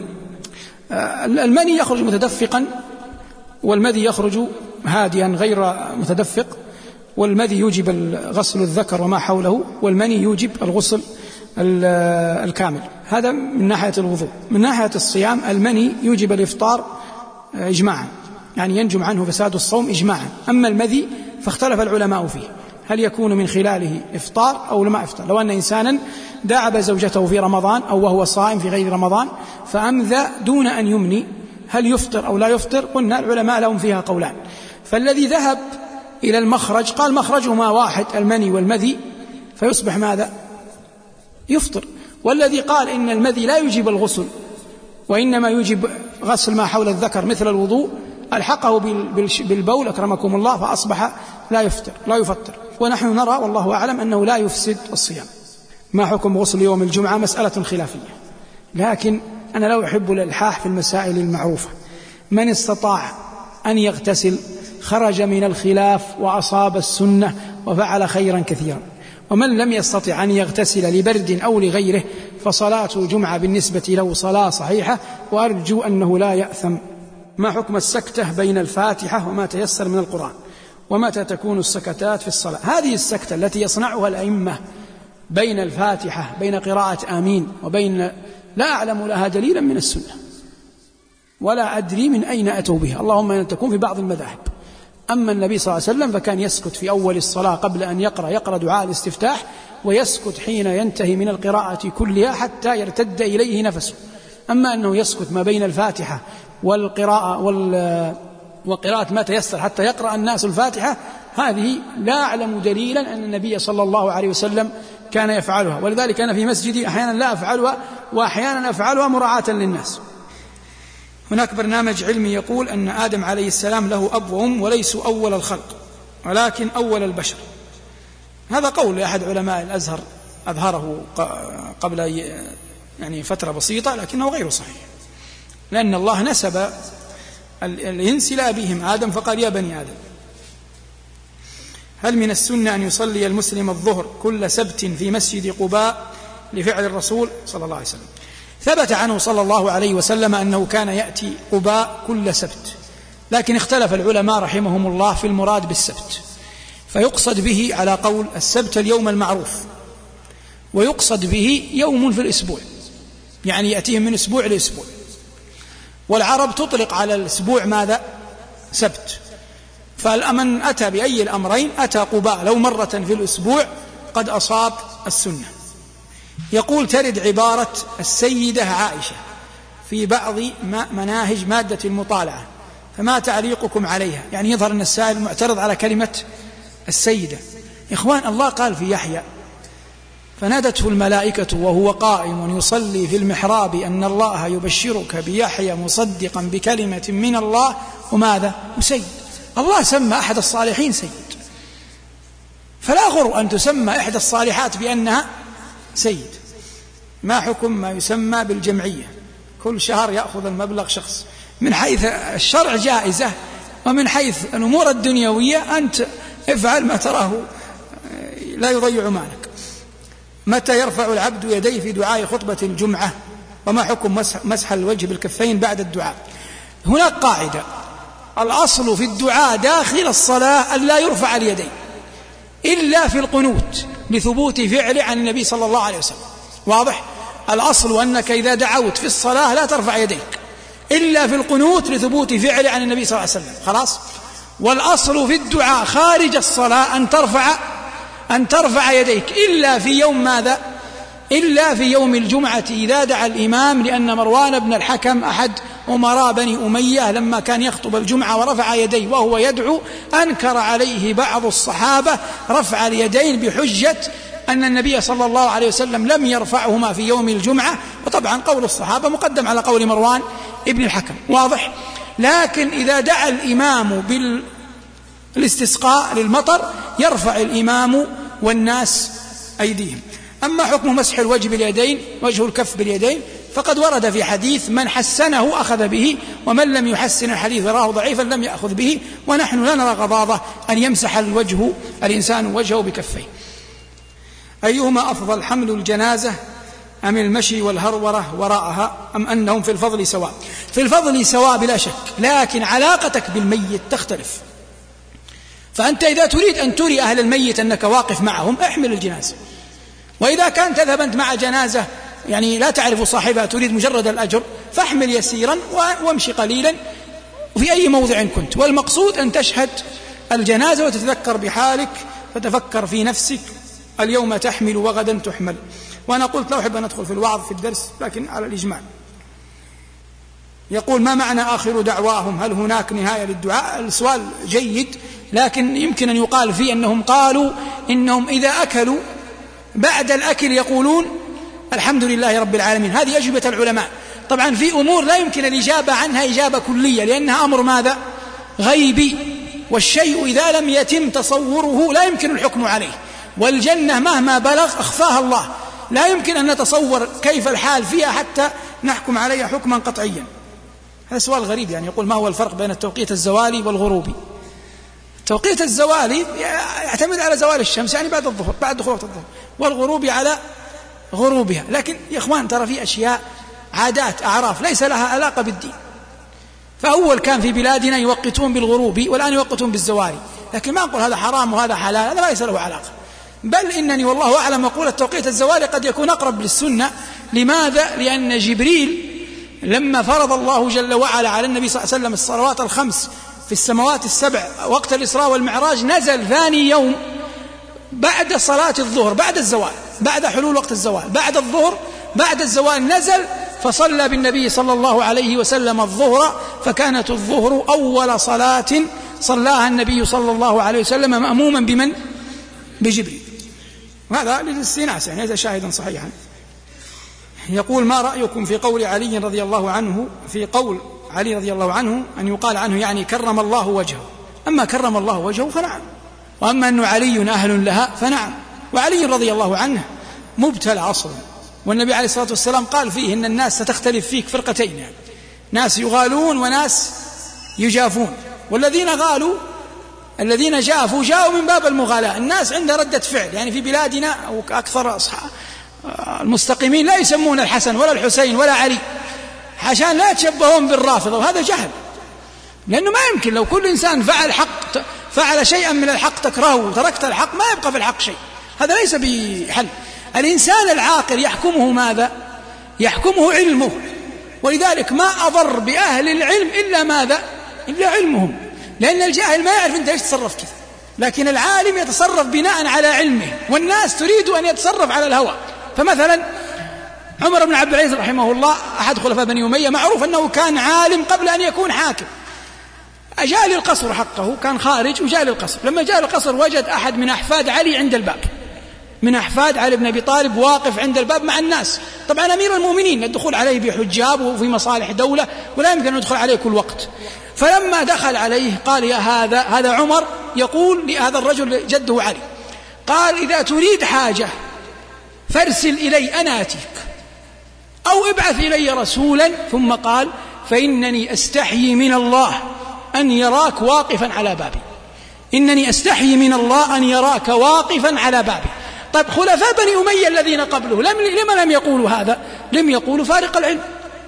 آه المني يخرج متدفقا، والمذي يخرج هاديا غير متدفق، والمذي يوجب غسل الذكر وما حوله، والمني يوجب الغسل الكامل. هذا من ناحية الوضوء. من ناحية الصيام، المني يوجب الإفطار إجماعا، يعني ينجم عنه فساد الصوم إجماعا. أما المذي فاختلف العلماء فيه، هل يكون من خلاله إفطار أو ما إفطار؟ لو أن إنسانا داعب زوجته في رمضان أو وهو صائم في غير رمضان فأمذى دون أن يمني، هل يفطر أو لا يفطر؟ قلنا العلماء لهم فيها قولان. فالذي ذهب إلى المخرج قال مخرجهما واحد، المني والمذي، فيصبح ماذا؟ يفطر. والذي قال إن المذي لا يجيب الغسل وإنما يجب غسل ما حول الذكر مثل الوضوء، ألحقه بالبول أكرمكم الله، فأصبح لا يفطر لا يفطر. ونحن نرى والله أعلم أنه لا يفسد الصيام. ما حكم غسل يوم الجمعة؟ مسألة خلافية، لكن أنا لا أحب الإلحاح في المسائل المعروفة. من استطاع أن يغتسل خرج من الخلاف وأصاب السنة وفعل خيرا كثيرا، ومن لم يستطع أن يغتسل لبرد أو لغيره فصلاة الجمعة بالنسبة له صلاة صحيحة، وأرجو أنه لا يأثم. ما حكم السكتة بين الفاتحة وما تيسر من القرآن؟ ومتى تكون السكتات في الصلاة. هذه السكتة التي يصنعها الأئمة بين الفاتحة، بين قراءة آمين وبين، لا أعلم لها دليلا من السنة ولا أدري من أين أتوا بها، اللهم أن تكون في بعض المذاهب. أما النبي صلى الله عليه وسلم فكان يسكت في أول الصلاة قبل أن يقرأ يقرأ دعاء الاستفتاح، ويسكت حين ينتهي من القراءة كلها حتى يرتد إليه نفسه. أما أنه يسكت ما بين الفاتحة والقراءة وال وقراءة ما تيسر حتى يقرأ الناس الفاتحة، هذه لا أعلم دليلا أن النبي صلى الله عليه وسلم كان يفعلها. ولذلك أنا في مسجدي أحيانا لا أفعلها وأحيانا أفعلها مراعاة للناس. هناك برنامج علمي يقول أن آدم عليه السلام له أب وأم وليسوا أول الخلق ولكن أول البشر. هذا قول لأحد علماء الأزهر أظهره قبل يعني فترة بسيطة، لكنه غير صحيح، لأن الله نسب الإنس إلى أبيهم آدم فقال يا بني آدم. هل من السنة أن يصلي المسلم الظهر كل سبت في مسجد قباء لفعل الرسول صلى الله عليه وسلم؟ ثبت عنه صلى الله عليه وسلم أنه كان يأتي قباء كل سبت، لكن اختلف العلماء رحمهم الله في المراد بالسبت، فيقصد به على قول السبت اليوم المعروف، ويقصد به يوم في الأسبوع، يعني يأتيهم من أسبوع لأسبوع. والعرب تطلق على الأسبوع ماذا؟ سبت. فمن أتى بأي الأمرين أتى قباء لو مرة في الأسبوع قد أصاب السنة. يقول ترد عبارة السيدة عائشة في بعض مناهج مادة المطالعة، فما تعليقكم عليها؟ يعني يظهر أن السائل معترض على كلمة السيدة. إخوان، الله قال في يحيى فنادته الملائكة وهو قائم يصلي في المحراب أن الله يبشرك بيحيى مصدقا بكلمة من الله وماذا؟ وسيد. الله سمى أحد الصالحين سيد، فلا غر أن تسمى إحدى الصالحات بأنها سيد. ما حكم ما يسمى بالجمعية؟ كل شهر يأخذ المبلغ شخص. من حيث الشرع جائزة، ومن حيث الأمور الدنيوية أنت افعل ما تراه لا يضيع مالك. متى يرفع العبد يديه في دعاء خطبة الجمعة؟ وما حكم مسح الوجه بالكفين بعد الدعاء؟ هناك قاعدة: الأصل في الدعاء داخل الصلاة أن لا يرفع اليدين إلا في القنوت لثبوت فعله عن النبي صلى الله عليه وسلم. واضح؟ الأصل أنك إذا دعوت في الصلاة لا ترفع يديك إلا في القنوت لثبوت فعله عن النبي صلى الله عليه وسلم. خلاص؟ والأصل في الدعاء خارج الصلاة أن ترفع أن ترفع يديك إلا في يوم ماذا؟ إلا في يوم الجمعة إذا دعا الإمام، لأن مروان بن الحكم أحد أمراء بني أمية لما كان يخطب الجمعة ورفع يديه وهو يدعو أنكر عليه بعض الصحابة رفع اليدين بحجة أن النبي صلى الله عليه وسلم لم يرفعهما في يوم الجمعة. وطبعا قول الصحابة مقدم على قول مروان ابن الحكم. واضح؟ لكن إذا دعا الإمام بالاستسقاء للمطر يرفع الإمام والناس أيديهم. أما حكم مسح الوجه باليدين، وجه الكف باليدين، فقد ورد في حديث من حسنه أخذ به، ومن لم يحسن الحديث راه ضعيفا لم يأخذ به، ونحن لا نرى غضاضة أن يمسح الوجه الإنسان وجهه بكفيه. أيهما أفضل، حمل الجنازة أم المشي والهرورة وراءها، أم أنهم في الفضل سواء؟ في الفضل سواء بلا شك، لكن علاقتك بالميت تختلف. فأنت إذا تريد أن تري أهل الميت أنك واقف معهم احمل الجنازة، وإذا كان تذهب أنت مع جنازة يعني لا تعرف صاحبها تريد مجرد الأجر فاحمل يسيرا وامشي قليلا وفي أي موضع كنت. والمقصود أن تشهد الجنازة وتتذكر بحالك، فتفكر في نفسك اليوم تحمل وغدا تحمل. وأنا قلت لا أحب أن أدخل في الوعظ في الدرس لكن على الإجمال. يقول ما معنى آخر دعواهم؟ هل هناك نهاية للدعاء؟ السؤال جيد، لكن يمكن أن يقال فيه أنهم قالوا إنهم إذا أكلوا بعد الأكل يقولون الحمد لله رب العالمين. هذه أجوبة العلماء. طبعا في أمور لا يمكن الإجابة عنها إجابة كلية لأنها أمر ماذا؟ غيبي، والشيء إذا لم يتم تصوره لا يمكن الحكم عليه. والجنة مهما بلغ أخفاها الله، لا يمكن أن نتصور كيف الحال فيها حتى نحكم عليها حكما قطعيا. هذا سؤال غريب. يعني يقول ما هو الفرق بين التوقيت الزوالي والغروبي؟ توقيت الزوالي يعتمد على زوال الشمس يعني بعد الظهر، بعد دخول وقت الظهر، والغروبي على غروبها. لكن يا إخوان ترى في أشياء عادات أعراف ليس لها علاقة بالدين. فأول كان في بلادنا يوقتون بالغروب والآن يوقتون بالزوالي، لكن ما نقول هذا حرام وهذا حلال، هذا ليس له علاقة. بل إنني والله أعلم أقول التوقيت الزوالي قد يكون أقرب للسنة. لماذا؟ لأن جبريل لما فرض الله جل وعلا على النبي صلى الله عليه وسلم الصلوات الخمس في السماوات السبع وقت الإسراء والمعراج، نزل ثاني يوم بعد صلاة الظهر، بعد الزوال، بعد حلول وقت الزوال، بعد الظهر، بعد الزوال نزل فصلى بالنبي صلى الله عليه وسلم الظهر، فكانت الظهر أول صلاة صلاها النبي صلى الله عليه وسلم مأموما بمن؟ بجبريل. هذا للاستئناس، يعني هذا شاهدا صحيحا. يقول: ما رأيكم في قول علي رضي الله عنه، في قول علي رضي الله عنه أن يقال عنه يعني كرم الله وجهه؟ أما كرم الله وجهه فنعم، وأما أنه علي أهل لها فنعم. وعلي رضي الله عنه مبتلى أصلا، والنبي عليه الصلاة والسلام قال فيه إن الناس ستختلف فيك فرقتين، يعني ناس يغالون وناس يجافون. والذين غالوا الذين جافوا جاءوا من باب المغالاة، الناس عندها ردة فعل. يعني في بلادنا أو أكثر أصحاب المستقيمين لا يسمون الحسن ولا الحسين ولا علي عشان لا يتشبهون بالرافضة، وهذا جهل. لأنه ما يمكن لو كل إنسان فعل حق فعل شيئا من الحق تكرهه وتركت الحق ما يبقى في الحق شيء، هذا ليس بحل. الإنسان العاقل يحكمه ماذا؟ يحكمه علمه، ولذلك ما أضر بأهل العلم إلا ماذا؟ إلا علمهم، لأن الجاهل ما يعرف أنت إيش تصرف كذا، لكن العالم يتصرف بناء على علمه، والناس تريد أن يتصرف على الهوى. فمثلا عمر بن عبد العزيز رحمه الله أحد خلفاء بني أمية، معروف أنه كان عالم قبل أن يكون حاكم. أجاء للقصر حقه، كان خارج وجاء للقصر. لما جاء للقصر وجد أحد من أحفاد علي عند الباب، من أحفاد علي بن أبي طالب واقف عند الباب مع الناس. طبعا أمير المؤمنين الدخول عليه بحجاب وفي مصالح دولة ولا يمكن أن يدخل عليه كل وقت. فلما دخل عليه قال: يا هذا هذا عمر يقول لهذا الرجل جده علي، قال: إذا تريد حاجة فارسل إلي أنا أتيك، أو ابعث إلي رسولا. ثم قال: فإنني أستحيي من الله أن يراك واقفا على بابي، إنني أستحيي من الله أن يراك واقفا على بابي. طيب خلفاء بني أمية الذين قبله لم لما لم يقولوا هذا؟ لم يقولوا فارق العلم،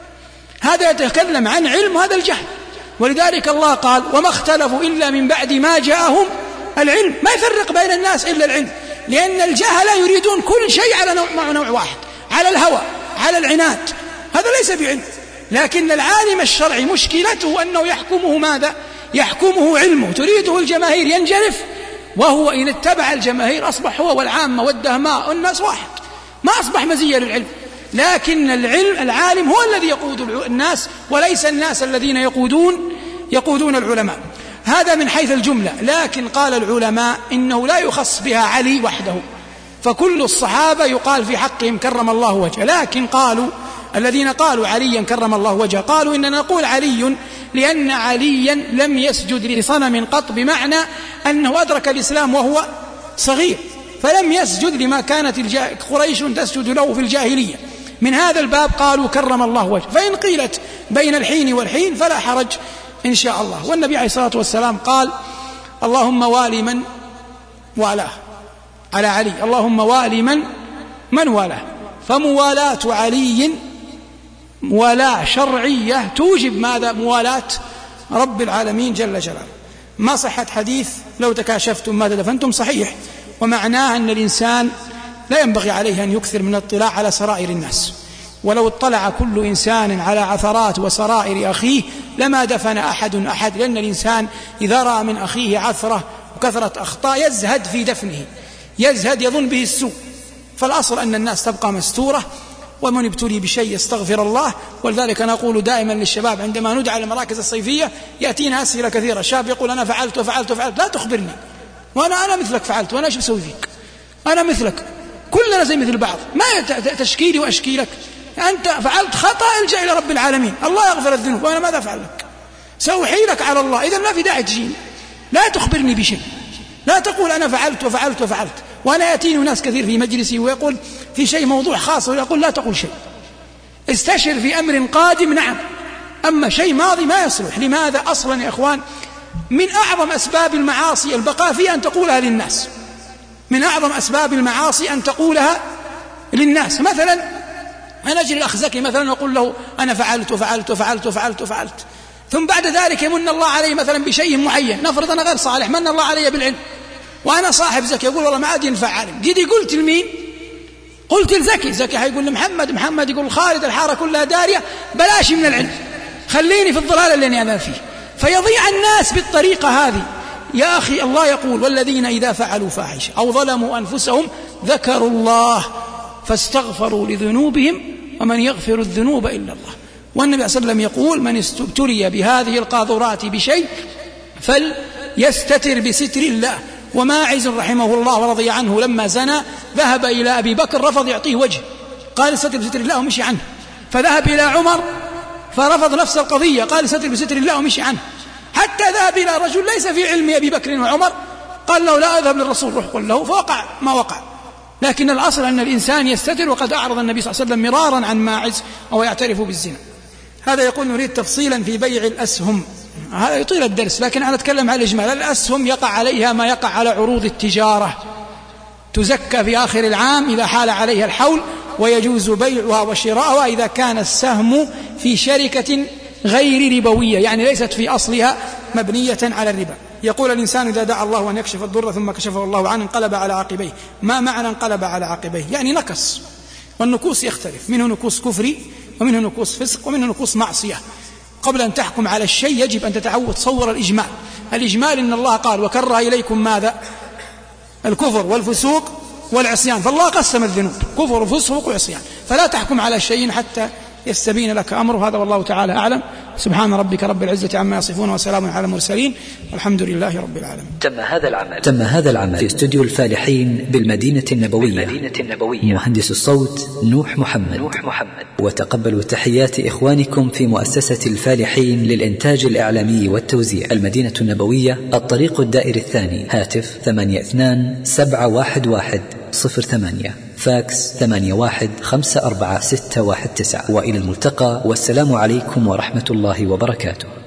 هذا يتكلم عن علم وهذا الجهل. ولذلك الله قال: وما اختلفوا إلا من بعد ما جاءهم العلم. ما يفرق بين الناس إلا العلم، لأن الجهل يريدون كل شيء على نوع, نوع واحد، على الهوى، على العناد، هذا ليس بعلم. لكن العالم الشرعي مشكلته أنه يحكمه ماذا؟ يحكمه علمه، تريده الجماهير ينجرف، وهو إن اتبع الجماهير أصبح هو والعامة والدهماء والناس واحد، ما أصبح مزية للعلم. لكن العلم العالم هو الذي يقود الناس، وليس الناس الذين يقودون يقودون العلماء. هذا من حيث الجملة. لكن قال العلماء إنه لا يخص بها علي وحده، فكل الصحابة يقال في حقهم كرم الله وجهه. لكن قالوا الذين قالوا عليا كرم الله وجهه قالوا إننا نقول علي لأن عليا لم يسجد لصنم قط، بمعنى أنه أدرك الإسلام وهو صغير، فلم يسجد لما كانت قريش تسجد له في الجاهلية. من هذا الباب قالوا كرم الله وجهه. فإن قيلت بين الحين والحين فلا حرج إن شاء الله. والنبي عليه الصلاة والسلام قال: اللهم والي من والاه، على علي، اللهم والي من من والاه. فموالاة علي موالاة شرعية توجب ماذا؟ موالاة رب العالمين جل جلاله. ما صحة حديث لو تكاشفتم ما تدفنتم؟ صحيح، ومعناه أن الإنسان لا ينبغي عليه أن يكثر من الاطلاع على سرائر الناس، ولو اطلع كل إنسان على عثرات وسرائر أخيه لما دفن أحد أحد، لأن الإنسان إذا رأى من أخيه عثرة وكثرة أخطاء يزهد في دفنه، يزهد يظن به السوء. فالأصل أن الناس تبقى مستورة، ومن ابتلي بشيء يستغفر الله. ولذلك نقول دائما للشباب عندما ندعى للمراكز الصيفية يأتينا أسئلة كثيرة، الشاب يقول: أنا فعلت وفعلت وفعلت. لا تخبرني، وأنا أنا مثلك فعلت، وأنا إيش بسوي فيك؟ أنا مثلك، كلنا زي مثل بعض، ما تشكيلي وأشكيلك. أنت فعلت خطأ الجأ إلى رب العالمين، الله يغفر الذنوب، وأنا ماذا أفعل لك؟ سأحيلك على الله. إذا ما في داعي تجيني، لا تخبرني بشيء، لا تقول أنا فعلت وفعلت وفعلت. وأنا يأتيني ناس كثير في مجلسي ويقول في شيء موضوع خاص ويقول لا تقول شيء، استشر في أمر قادم. نعم، أما شيء ماضي ما يصلح. لماذا؟ أصلا يا إخوان من أعظم أسباب المعاصي البقاء فيها أن تقولها للناس، من أعظم أسباب المعاصي أن تقولها للناس. مثلا أنا أجري الأخ زكي مثلا وأقول له أنا فعلت وفعلت وفعلت وفعلت وفعلت، ثم بعد ذلك يمن الله علي مثلا بشيء معين، نفرض أنا غير صالح، من الله علي بالعلم وأنا صاحب زكي، يقول والله ما عاد ينفع عالم، جدي قلت لمين؟ قلت لزكي، زكي حيقول لمحمد، محمد يقول خالد، الحارة كلها دارية، بلاش من العلم، خليني في الضلال اللي أنا فيه. فيضيع الناس بالطريقة هذه. يا أخي الله يقول والذين إذا فعلوا فاحشة أو ظلموا أنفسهم ذكروا الله فاستغفروا لذنوبهم ومن يغفر الذنوب إلا الله. والنبي صلى الله عليه وسلم يقول من استبتلي بهذه القاذورات بشيء فليستتر بستر الله. وماعز رحمه الله ورضي عنه لما زنى ذهب إلى أبي بكر رفض يعطيه وجه، قال استتر بستر الله ومشي عنه. فذهب إلى عمر فرفض نفس القضية، قال استتر بستر الله ومشي عنه. حتى ذهب إلى رجل ليس في علم أبي بكر وعمر، قال له لا أذهب للرسول، روح قل له، فوقع ما وقع. لكن الأصل أن الإنسان يستتر، وقد أعرض النبي صلى الله عليه وسلم مرارا عن ماعز وهو يعترف بالزنا. هذا يقول نريد تفصيلا في بيع الأسهم، هذا يطيل الدرس لكن أنا أتكلم على الإجمال. الأسهم يقع عليها ما يقع على عروض التجارة، تزكى في آخر العام إذا حال عليها الحول، ويجوز بيعها وشراءها إذا كان السهم في شركة غير ربوية، يعني ليست في أصلها مبنية على الربا. يقول الإنسان إذا دعا الله أن يكشف الضر ثم كشفه الله عنه انقلب على عقبيه. ما معنى انقلب على عقبيه؟ يعني نكص، والنكوص يختلف، منه نكوص كفري ومنه نكوص فسق ومنه نكوص معصية. قبل أن تحكم على الشيء يجب أن تتعود تصور الإجمال. الإجمال إن الله قال وكره إليكم ماذا؟ الكفر والفسوق والعصيان، فالله قسم الذنوب كفر وفسوق وعصيان، فلا تحكم على شيء حتى يستبين لك أمره. هذا والله تعالى أعلم. سبحان ربك رب العزة عما يصفون وسلام على المرسلين والحمد لله رب العالمين. تم هذا العمل تم هذا العمل في استوديو الفالحين بالمدينة النبوية. بالمدينة النبوية. مهندس الصوت نوح محمد. نوح محمد. وتقبلوا تحيات إخوانكم في مؤسسة الفالحين للإنتاج الإعلامي والتوزيع، المدينة النبوية، الطريق الدائري الثاني، هاتف ثمانية اثنان سبعة واحد واحد صفر ثمانية، فاكس ثمانية واحد خمسة أربعة ستة واحد تسعة. وإلى الملتقى، والسلام عليكم ورحمة الله وبركاته.